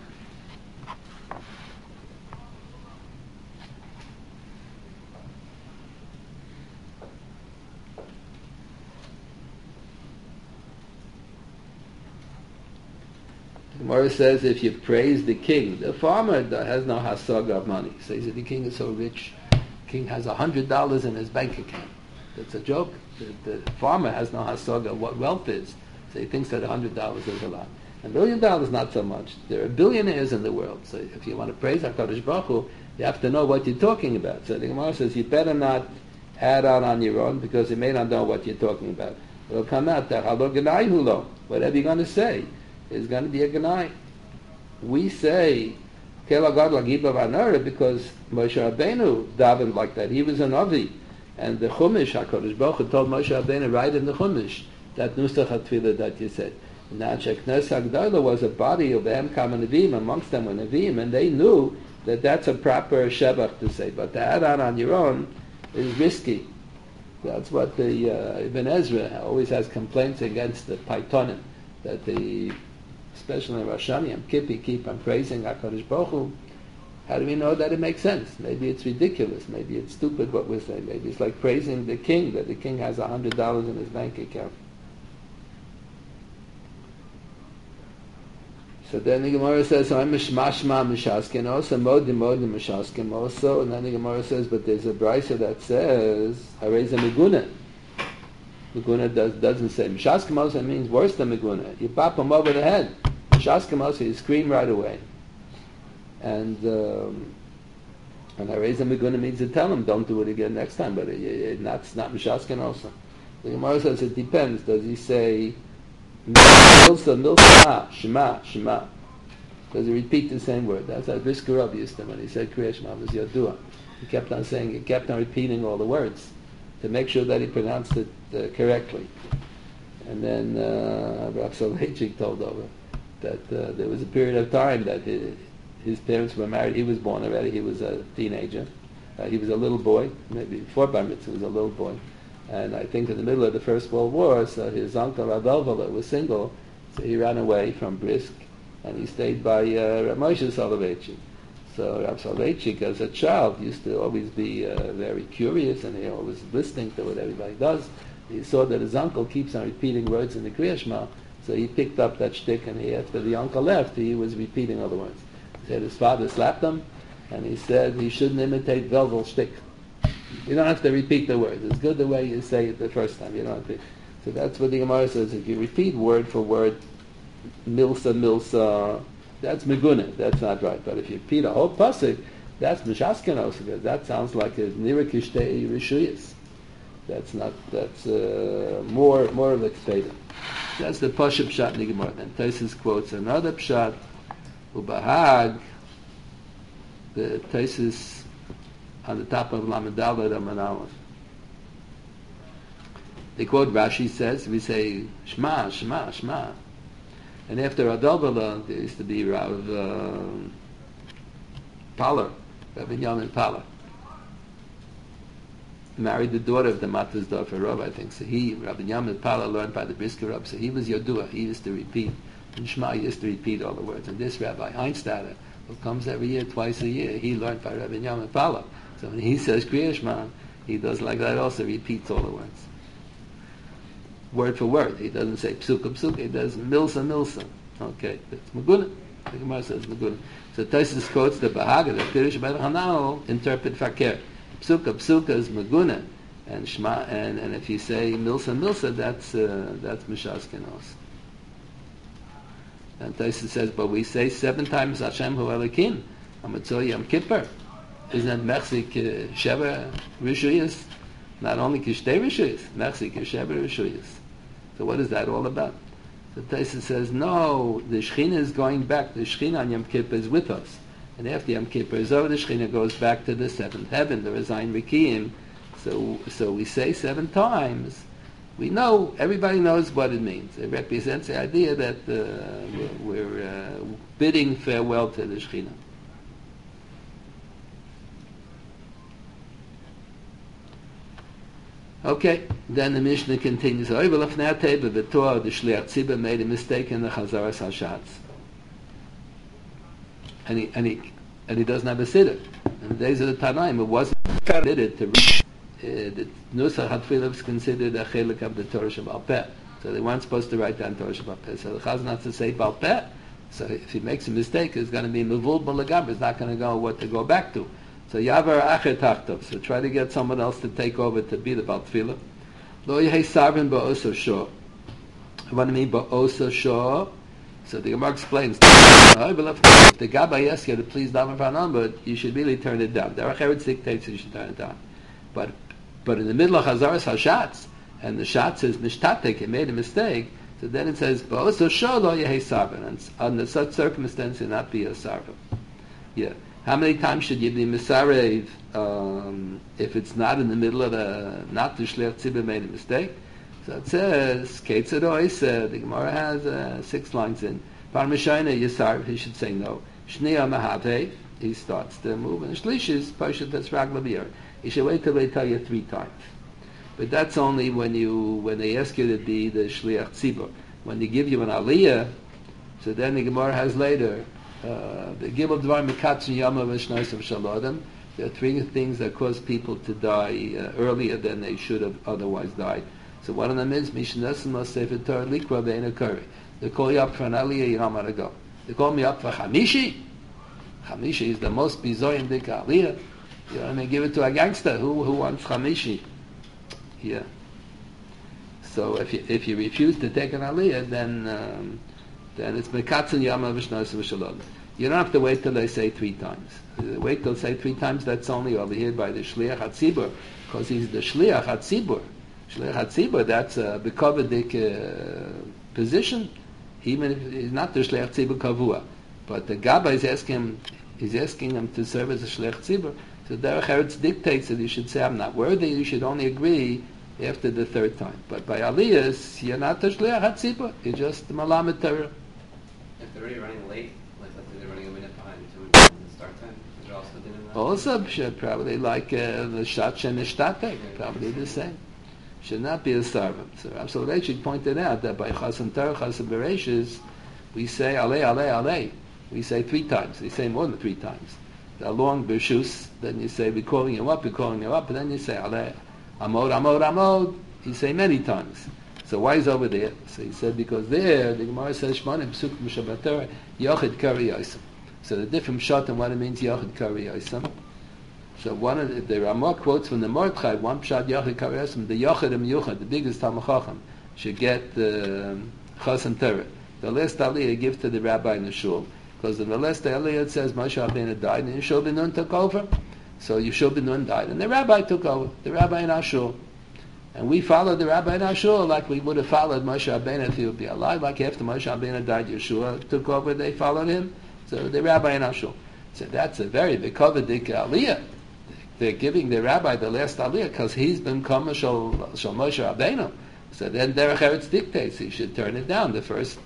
The Gemara says if you praise the king, the farmer that has no hasaga of money, says that the king is so rich, the king has a hundred dollars in his bank account. That's a joke. The, the farmer has no hasaga of what wealth is, so he thinks that a hundred dollars is a lot. A million dollars not so much. There are billionaires in the world, so if you want to praise HaKadosh Baruch Hu, you have to know what you're talking about. So the Gemara says you better not add on on your own because you may not know what you're talking about. It'll come out that whatever you're going to say is going to be a Ganai. We say Kela God Lagiba Vanara because Moshe Rabbeinu davened like that. He was an Avi. And the Chumash, HaKadosh Baruch Hu told Moshe Rabbeinu right in the Chumash, that Nusach HaTfilah that you said. Now Sheknes HaGdolah was a body of Em Kam Nevi'im, amongst them were Nevi'im, and they knew that that's a proper Shevach to say. But to add on on your own is risky. That's what the uh, Ibn Ezra always has complaints against the Paitonim, that the especially in Rosh Hashanah, Yom Kippur, keep on praising HaKadosh Baruch Hu. How do we know that it makes sense? Maybe it's ridiculous. Maybe it's stupid what we're saying. Maybe it's like praising the king, that the king has a hundred dollars in his bank account. So then the Gemara says, I'm mishmashma mishaskin also, modim modim mishaskin also, and then the Gemara says, but there's a brisa that says, hareza miguna. Meguna does, doesn't say. Mishaskim also means worse than Meguna. You pop him over the head. Mishaskim also, you scream right away. And um, and Hareza Meguna means to tell him, don't do it again next time. But it, it, not, it's not Mishaskim also. The Gemara says it depends. Does he say Milsa, Milsa, Shema, Shema? Does he repeat the same word? That's how Brisker Rav used to when he said Kriya Shema was Yodua. He kept on saying, he kept on repeating all the words to make sure that he pronounced it uh, correctly. And then uh, Rav Soloveitchik told over that uh, there was a period of time that his, his parents were married. He was born already. He was a teenager. Uh, he was a little boy. Maybe before Bar Mitzvah, he was a little boy. And I think in the middle of the First World War, so his uncle Rav Elvola was single, so he ran away from Brisk, and he stayed by uh, Rav Moshe Soloveitchik. So Rav Soloveitchik, as a child, used to always be uh, very curious, and he always listening to what everybody does. He saw that his uncle keeps on repeating words in the Kriya Shema, so he picked up that shtick, and he, after the uncle left, he was repeating all the words. He said his father slapped him, and he said he shouldn't imitate Velvel's shtick. You don't have to repeat the words. It's good the way you say it the first time. You don't have to. So that's what the Gemara says. If you repeat word for word, milsa, milsa, that's meguna. That's not right. But if you repeat a whole pasuk, that's mishaskenos. Because that sounds like a nirikishtei rishuyas. That's not. That's uh, more more of a kfeda. That's the pasuk pshat in the Gemara. Then Taisus quotes another pshat. Ubahag. The Taisus on the top of Lamedalad Amanawah. They quote Rashi says, we say Shema, Shema, Shema. And after Adalbala, there used to be Rav uh, Paler, Rav Binyamin Paler. Married the daughter of the Matasdorfer Rav, I think. So he, Rav Binyamin Paler, learned by the Brisker Rav. So he was Yodua. He used to repeat. And Shema used to repeat all the words. And this Rabbi Heinstadter, who comes every year, twice a year, he learned by Rav Binyamin Paler. So when he says Kriya Shema, he does like that also, repeats all the words. Word for word. He doesn't say psuka psuka, he does milsa milsa. Okay, that's Maguna. The Gemara says Maguna. So Tosfos quotes the Bahaga, the Pirush Melech Hanal, interpret Fakir. Psuka, Psuka is Maguna. And Shema, and, and if you say Milsa, Milsa, that's uh, that's Mishaskenos. And Tosfos says, but we say seven times Hashem Hu Elokim, Hamatzah Yom Kippur. Isn't that Mechzik uh, Sheva Rishuyas? Not only Kishtei Rishuyas, Mechzik Sheva Rishuyas. So what is that all about? So Tosfos says, no, the Shechina is going back. The Shechina on Yom Kippur is with us. And after Yom Kippur is over, the Shechina goes back to the seventh heaven, the Rezayin Rikiyim. So, so we say seven times. We know, everybody knows what it means. It represents the idea that uh, we're, we're uh, bidding farewell to the Shechina. Okay, then the Mishnah continues. The Shliach Tzibur made a mistake in the Chazaras HaShatz. And he, and, he, and he doesn't have a siddur. In the days of the Tanaim, it wasn't permitted to read. Uh, the Nusach HaTfilah was considered a chelik of the Torah Sheba'al Peh. So they weren't supposed to write down Torah Sheba'al Peh. So the Chazan has to say Ba'al Peh. So if he makes a mistake, it's going to be Mevul B'Lagam. It's not going to go what to go back to. So Yavar Acher Tachtov. So try to get someone else to take over to be the Ba'al Tfilah. Lo Yehei Sarvin Ba'oso Shor. What do I mean Ba'oso Shor? So the Gemara explains. If the Gabbai asks you to please daven for an but you should really turn it down. Derech Eretz dictates you should turn it down. But But in the middle of Chazaras HaShatz, and the Shatz says Mishtatek, he made a mistake, so then it says, Ba'oso Shor Lo Yehei Sarvin. And under such circumstances, it not be a Sarvin. Yeah. How many times should you be Misarev um, if it's not in the middle of the, not the Shliach Tzibur made a mistake? So it says, Ketzad Oiseh, the Gemara has uh, six lines in. Parmeshayna Yisarv, he should say no. Shniya Mahavev, he starts to move. And Shlish is Pashat Tesrag Labir. You should wait till they tell you three times. But that's only when you when they ask you to be the Shliach Tzibur. When they give you an Aliyah, so then the Gemara has later, uh, the Gimel Dvar Mekatzin Yama V'Shnoisav Shalodim. There are three things that cause people to die uh, earlier than they should have otherwise died. So one of them is Mishnasim Sefer Torah Likra Ve'ena Kari. They call you up for an Aliyah, you don't want to go. They call me up for Chamishi. Chamishi is the most bizoyim dik Aliyah. You know, I mean, give it to a gangster who who wants Chamishi. Yeah. So if you if you refuse to take an Aliyah, then um, then it's Mekatzin Yama V'Shnoisav Shalom. You don't have to wait till they say three times. Wait till they say three times. That's only over here by the Shliach HaTzibur, because he's the Shliach HaTzibur. Shliach HaTzibur, that's a Bekovadik uh, position, even if he's not the Shliach Tzibur Kavua. But the Gabbai is asking him, he's asking him to serve as a Shliach Tzibur. So Derech Eretz dictates that you should say, I'm not worthy, you should only agree after the third time. But by Aliyahs, you're not the Shliach HaTzibur, you're just the Malamed Torah. If they're already running late, like let's say they're running a minute behind two minutes in the start time, is there also dinner in that? Also, should probably like uh, the Shatz and Ishtatek, probably the same. Should not be a sarvim. So Rav Soloveitchik pointed out that by Chasan Torah, Chasan Bereshis, we say Alei, Alei, Alei. We say three times. We say more than three times. The long Bershus, then you say, we're calling you up, we're calling you up, and then you say Alei, Amod, Amod, Amod. You say many times. So why is over there? So he said, because there, the Gemara says, Shmonim Psuk M'Shabbat Torah, Yochid Kari Yosem. So the different shot and what it means, Yochid Kari Yosem. So one of the, there are more quotes from the Mordechai, one pshat Yochid Kari Yosem, the Yochid and Yuchid, the biggest Talmud Chacham, should get the um, Chasan Torah. The last Aliyah gives to the rabbi in the shul, because in the last Aliyah it says, Moshe Rabbeinu died, and Yeshua ben Nun took over. So Yeshua ben Nun died, and the rabbi took over, the rabbi in our shul. And we followed the rabbi in our shul like we would have followed Moshe Rabbeinu if he would be alive. Like after Moshe Rabbeinu died, Yeshua took over, they followed him. So the rabbi in our shul. So that's a very Bekovadik Aliyah. They're giving the rabbi the last Aliyah because he's been Kama Shal Moshe Rabbeinu. So then Derech Eretz dictates he should turn it down the first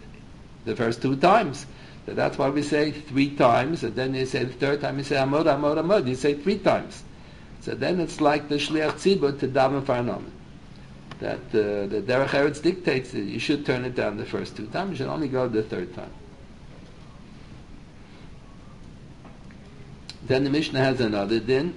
the first two times. So that's why we say three times, and then you say the third time you say Amod, Amod, Amod. You say three times. So then it's like the Shliach Tzibur to daven for an omen. That uh, the Derech Eretz dictates that you should turn it down the first two times. You should only go the third time. Then the Mishnah has another din.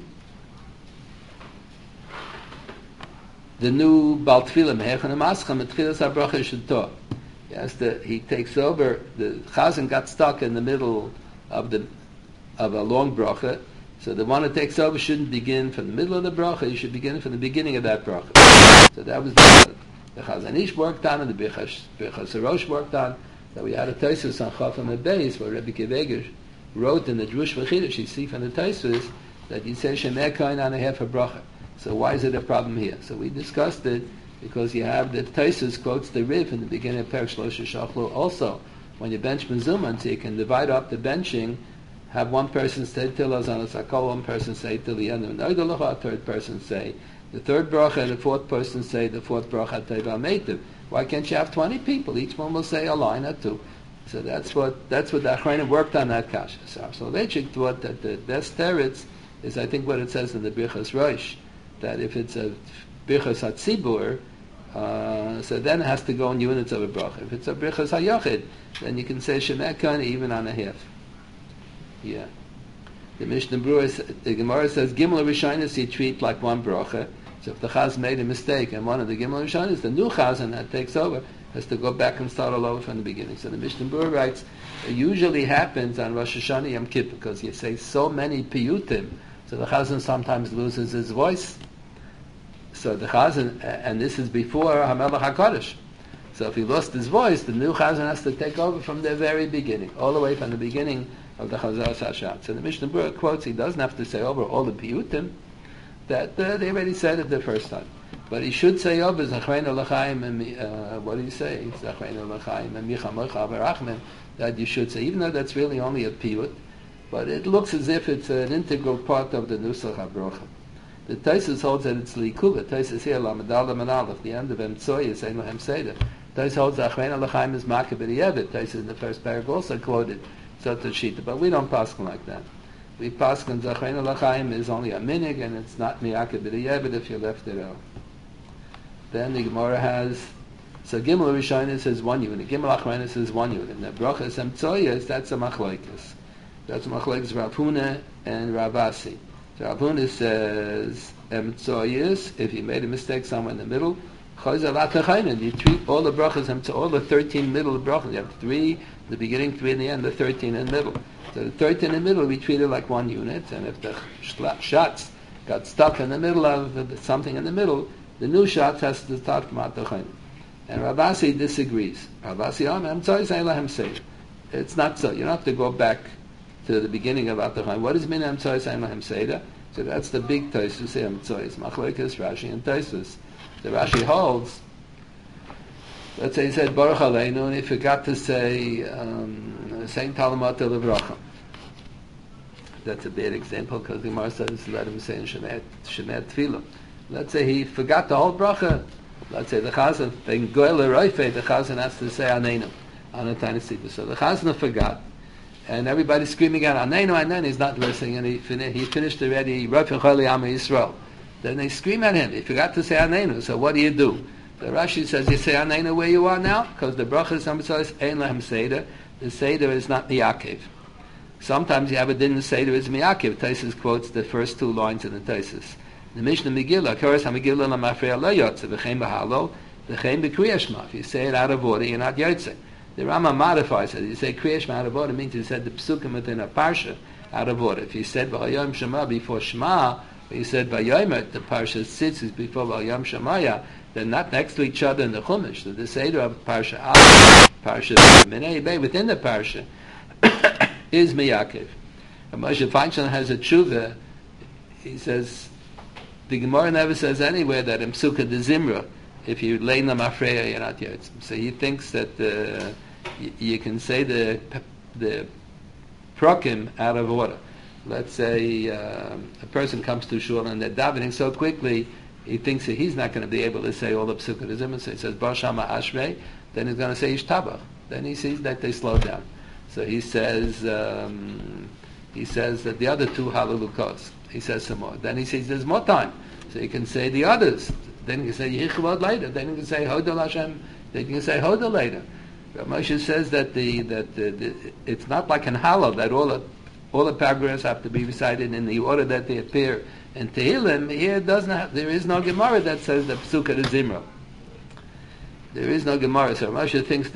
The new Baal Tfilah Mehech and Amascham at Tchilas HaBracha Sh'Tov. He has to, he takes over, the Chazan got stuck in the middle of the of a long bracha, so the one that takes over shouldn't begin from the middle of the bracha, he should begin from the beginning of that bracha. So that was the, the Chazon Ish worked on, and the Birchas Rosh worked on, that we had a Tosfos on Chafam and Beis, where Rebbe Kiveger wrote in the Drush V'Chidush, you see from the Tosfos, that he says Shemeh Kohen on a half a bracha. So why is it a problem here? So we discussed it, because you have the Tosfos quotes the Riv in the beginning of Perek Shlosha Shachlu also. When you bench Mezuman, so you can divide up the benching, have one person say Tilas on a Sakol, one person say Til the end of a third person say the third bracha, and the fourth person say the fourth bracha Teva Meitiv. Why can't you have twenty people? Each one will say a line or two. So that's what that's what the Achrayim worked on that kasha. So Soloveitchik thought that the best teretz is, I think, what it says in the Birchas Rosh, that if it's a Birchas HaTzibur, uh, so then it has to go in units of a bracha. If it's a Birchas HaYachid, then you can say Shemeh Kohen even on a half. Yeah. The Mishnah Berurah, the Gemara says, Gimel Rishonos you treat like one bracha. So if the Chaz made a mistake and one of the Gimel Rishonos, the new Chazan that takes over has to go back and start all over from the beginning. So the Mishnah Berurah writes, it usually happens on Rosh Hashanah Yom Kippur, because you say so many piyutim, so the Chazan sometimes loses his voice. So the Chazan, and this is before HaMelech HaKadosh. So if he lost his voice, the new Chazan has to take over from the very beginning, all the way from the beginning of the Chazar Sashat. So the Mishnah Berurah quotes, he doesn't have to say over all the piyutim, that uh, they already said it the first time. But he should say over Zachreinu L'chaim, and uh, what do you say? Zachreinu L'chaim, and Micha Mocha V'rachmim, that you should say, even though that's really only a piyut, but it looks as if it's an integral part of the Nusach HaBrocha. The Tosfos holds that it's Likula. Tosfos here, Lamadal Lamanalef, the end of Emtsoy is Ein Lahem Seder. Tosfos holds Zachreinu L'chaim is Makeh B'Di'evet. Tosfos in the first paragraph also quoted Zotar Shita, but we don't paskin like that. We paskin Zachreinu L'chaim is only a minig, and it's not Miyakeh B'Di'evet if you left it out. Then the Gemara has, so Gimel Rishonos says one unit, Gimel Achronos says one unit, and the Brachas Emtsoyas, that's a Machlokes. That's a Machlokes Rav Huna and Rav Asi. So Rav Huna says Emtsoyas, if you made a mistake somewhere in the middle, you treat all the brachas, all the thirteen middle brachas. You have three, the beginning, three in the end, the thirteen in the middle. So the thirteen in the middle we treat it like one unit, and if the shots got stuck in the middle of something in the middle, the new shots has to start from Atachayim. And Rav Asi disagrees. Rav Asi, it's not so. You don't have to go back to the beginning of Atachayim. What does mean Emtsoy Sein Lahem Seder? So that's the big Tosfos say Emtsoy. It's Machlokes, Rashi, and Tosfos. The Rashi holds, let's say he said Baruch Aleinu, and he forgot to say um, saying Talamat Levracha. That's a bad example, because the Gemara says let him say in Shemet Tefillah. Let's say he forgot the whole bracha. Let's say the Chazan, in Goel Roife, the Chazan has to say Aneinu on a tiny sefer. So the Chazan forgot, and everybody's screaming out Aneinu, Aneinu. He's not listening, and he, fin- he finished already Roife Choli Am Yisrael. Then they scream at him. He forgot to say Aneinu. So what do you do? The Rashi says you say Aneinu where you are now, because the bracha says Ein Lahem Seder. The Seder is not Miyakev. Sometimes you have a din the Seder is Miyakev. Tosfos quotes the first two lines in the Tosfos. The Mishnah Megillah, Koros HaMegillah LaMafreya Lo Yotze, V'chein B'Halo, V'chein B'Kriya Shema. If you say it out of order, you're not Yotze. The Rambam modifies it. You say Kriya Shema out of order, means you said the Psukim within a Parsha out of order. If you said V'hayom Shema before Shema, or you said V'yomer, the Parsha sits is before V'hayom Shemaya, they're not next to each other in the Chumash. So the Seder of Parsha Al, Parsha Minei Bei, within the Parsha, is Miyakev. And Moshe Feinstein has a tshuva. He says, the Gemara never says anywhere that in Psukkah de Zimra, if you lay in the Mafreya, you're not Yotzim. So he thinks that uh, y- you can say the the prokim out of order. Let's say uh, a person comes to shul and they're davening so quickly, he thinks that he's not going to be able to say all the Psukkah de Zimra. So he says Bar Shama Ashrei, then he's going to say Ishtabach. Then he sees that they slow down. So he says um, he says that the other two Halelukos. He says some more. Then he says there's more time, so you can say the others. Then you can say Yichvod later. Then you can say Hodel Hashem. Then you can say Hodel later. But Moshe says that the that the, the, it's not like in Hallel that all the all the paragraphs have to be recited in the order that they appear in Tehillim. Here it doesn't have, there is no Gemara that says the Psukkah de Zimra. There is no Gemara, so Moshe thinks that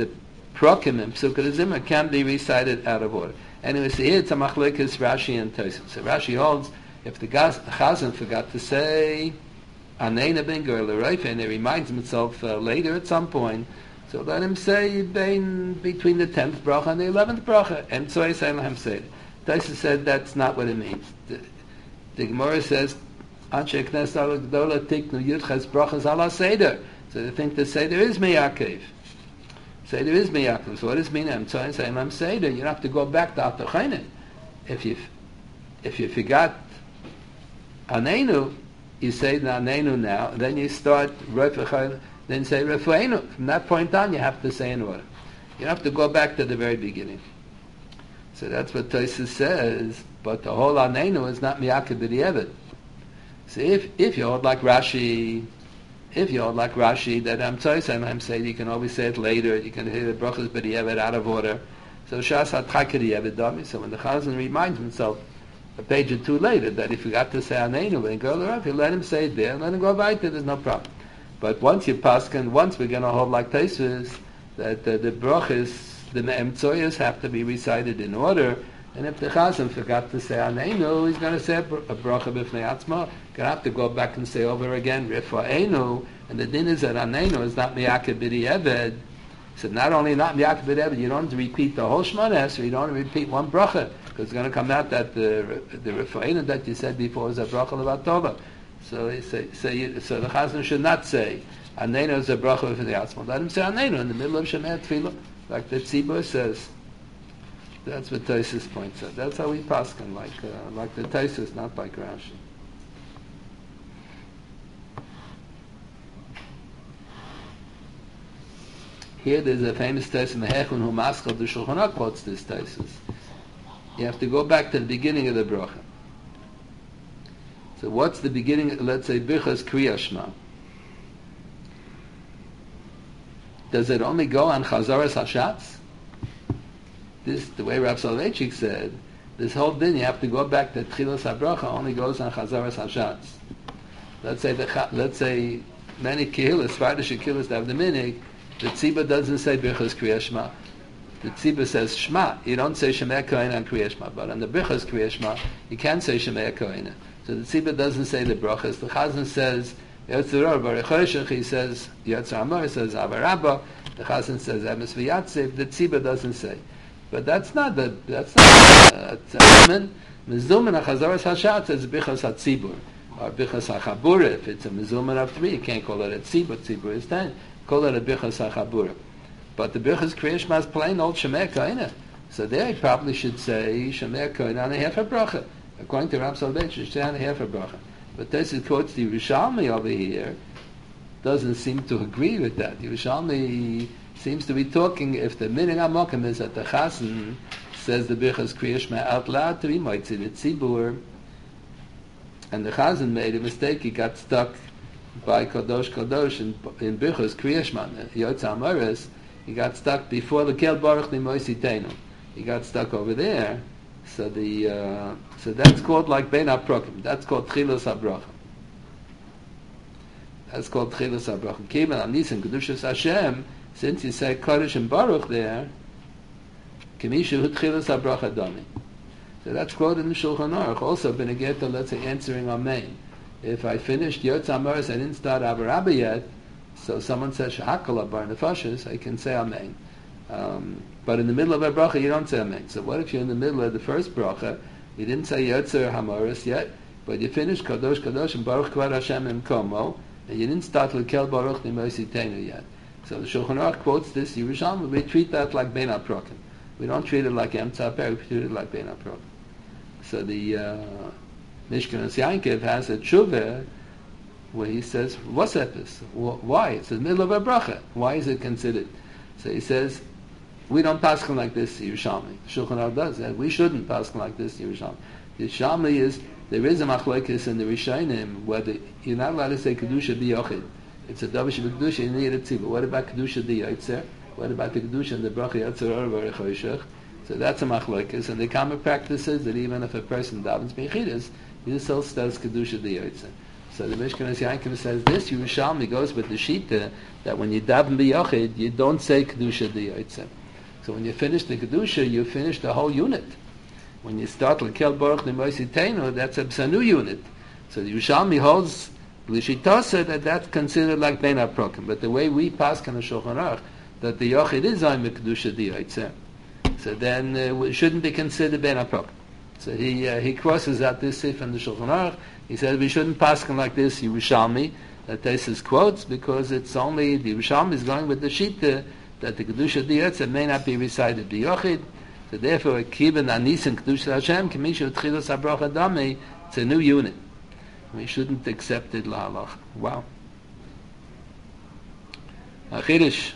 prokim and psukkah zimmer can be recited out of order. Anyway, so here it's a machlekes Rashi and Tosfos. So Rashi holds if the chazan forgot to say Aneina ben Ger l'Reife, and he reminds himself uh, later at some point, so let him say bein, between the tenth bracha and the eleventh bracha, and so I say let him say it. Tosfos said that's not what it means. The, the Gemara says Anshe Knesset al Gdola Tiknu Yudches brachas ala Seder. So they think the Seder is Meyakev. Seder is Meyakev. So what does it mean? I'm saying say I'm Seder. You don't have to go back to Atochainen. If you if you forgot Aneinu, you say Aneinu now, then you start Refechayim, then say Refeinu. From that point on, you have to say in order. You have to go back to the very beginning. So that's what Tosfos says, but the whole Aneinu is not Miyakeh B'di'evet. So if, if you hold like Rashi, if you hold like Rashi, that I'm Tosfos, I'm saying you can always say it later, you can hear the brachas B'di'evet out of order. So Shas HaTchak B'di'evet Dami, so when the Chazan reminds himself, a page or two later, that if you got to say Aneinu and go around, you let him say it there and let him go right there, there's no problem. But once you paskin, once we're going to hold like Tosfos, that uh, the brachas, the Me'emtzoyas have to be recited in order, and if the Chazan forgot to say Aneinu, he's going to say a bracha b'fnei atzma, going to have to go back and say over again, Refaenu, and the din is that Aneinu is not Miyakeh B'di'evet. So not only not Miyakeh B'di'evet, you don't repeat the whole Shemona Esrei, you don't repeat one bracha, because it's going to come out that the the Refaenu that you said before is a bracha levatova. So he say, so, you, so the Chazan should not say Aneinu is a bracha b'fnei atzma. Let him say Aneinu in the middle of Shemona Tefillah, like the Tzibur says. That's what Tosfos points out. That's how we paskin, like uh, like the Tosfos, not like Rashi. Here there's a famous Tosfos Mehechun who maskal the Shulchan Aruch quotes this Tosfos. You have to go back to the beginning of the bracha. So what's the beginning? Let's say Birchas Kriya Shema. Does it only go on Chazaras Hashatz? This, the way Rav Soloveitchik said, this whole din you have to go back to Tchilas HaBracha only goes on Chazaras Hashatz. Let's say the let's say many kehillas, Svardish kehillas that have the minig, the tzibah doesn't say Birchas Kriya Shema. The tzibah says Shema. You don't say Shemei Kohen on Kriya Shema, but on the Birchas Kriya Shema you can say Shemei Kohen. So the tzibah doesn't say the brachas. The Chazan says Yotzeror Baruch Hoshech. He says Yotzer Amor. He says Avarabba. The Chazan says Emes V'Yatziv. The tzibah doesn't say. But that's not the that's not uh, Tzadman. Mezuman HaChazaras Hashatz is Bichas HaTzibur or Bichas HaChabura. If it's a Mezuman of three, you can't call it a Tzibur. Tzibur is ten. Call it a Bichas HaChabura. But the Bichas Kriya Shema is plain old Shemei Kohen. So there you probably should say Shemei Kohen on a half a bracha. According to Rav Soloveitchik, you should say on a half a bracha. But this is quotes the Yerushalmi over here. Doesn't seem to agree with that. Yerushalmi seems to be talking, if the minig HaMokim is that the Chazan says the Birchas Kriya Shema out loud to be moitzi the tzibur, and the Chazan made a mistake, he got stuck by Kadosh Kadosh in, in Birchas Kriya Shema, Yotzer Amoris, he got stuck before the Kel Baruch Nimoisi Teinu. He got stuck over there, so the uh, so that's called like Ben HaProkim, that's called Tchilas HaBracha. That's called Tchilas HaBracha. Kiban Anisim Kedushas Hashem, since you say Kodesh and Baruch there, Kemisha Hutchilas HaBracha Dami. So that's quoted in the Shulchan Aruch. Also, Benegeta, let's say, answering Amen. If I finished Yotzer Amoris, I didn't start Avarabba yet, so someone says Shahakal Abar Nefashis, I can say Amen. Um, but in the middle of a bracha, you don't say Amen. So what if you're in the middle of the first bracha, you didn't say Yotzer Amoris yet, but you finished Kadosh Kadosh and Baruch Kvad Hashem Im Komo, and you didn't start L'Kel Baruch Nimoisi Teinu yet. So the Shulchan Aruch quotes this Yerushalmi. We treat that like Ben HaProkim. We don't treat it like Emtza Per, we treat it like Ben HaProkim. So the uh, Mishkanos Yankov has a tshuva where he says, what's that this? Why? It's in the middle of a bracha. Why is it considered? So he says, we don't paskin like this Yerushalmi. Shulchan Aruch does that. We shouldn't paskin like this Yerushalmi. Yerushalmi is, there is a machlokes in the Rishonim whether you're not allowed to say Kedusha B'yochid. It's a Davish B'Kedusha, you need a tzibur. What about Kedusha D'Yotzer? What about the Kedusha and the Bracha Yotzer Or Baruch Hoshech? So that's a machlokes. And the common practice is that even if a person davens B'Chidus, he still says Kedusha D'Yotzer. So the Mishkanos Yankov says this, Yerushalmi goes with the Shita, that when you daven B'Yochid, you don't say Kedusha D'Yotzer. So when you finish the Kedusha, you finish the whole unit. When you start L'kel Baruch L'moisi Teinu, that's a new unit. So the Yerushalmi holds L'shitasa that that's considered like Bein HaProkim. But the way we pass on the Shulchan Aruch, that the Yochid is on the Kedusha D'Yotzeh, so then uh, it shouldn't be considered Bein HaProkim. So he uh, he crosses out this sif in the Shulchan Aruch. He says we shouldn't pass on like this Yerushalmi that Tesis quotes, because it's only the Yerushalmi is going with the Shita that the Kedusha D'Yotzeh may not be recited B'Yochid. So therefore, Kibbutz Anisim Kedusha Hashem K'mishu Tchilas HaBracha Dami, it's a new unit. We shouldn't accept it la'alach. Wow. Achirish.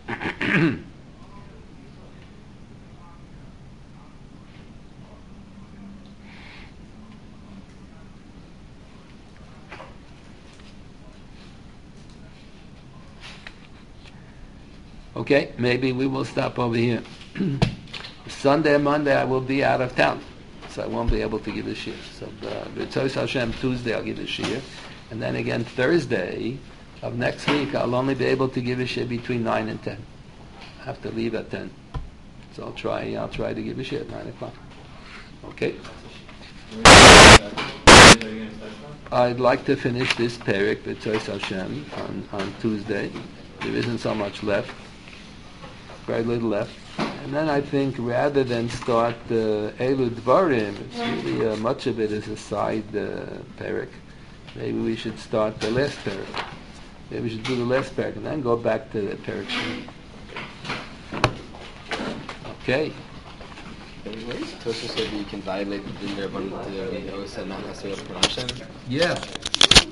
Okay, maybe we will stop over here. Sunday and Monday I will be out of town, so I won't be able to give a shir. So, B'Tzos Hashem, Tuesday I'll give a shir, and then again Thursday of next week I'll only be able to give a shir between nine and ten. I have to leave at ten, so I'll try. I'll try to give a shir at nine o'clock. Okay. I'd like to finish this parak B'Tzos Hashem on on Tuesday. There isn't so much left, very little left. And then I think rather than start the Elu Dvarim, it's really uh, much of it is a side uh, parak. Maybe we should start the last parak. Maybe we should do the last parak and then go back to the parak. Okay. Tosha said that you can violate the Rabbanan to the Osa not necessarily production. Yeah.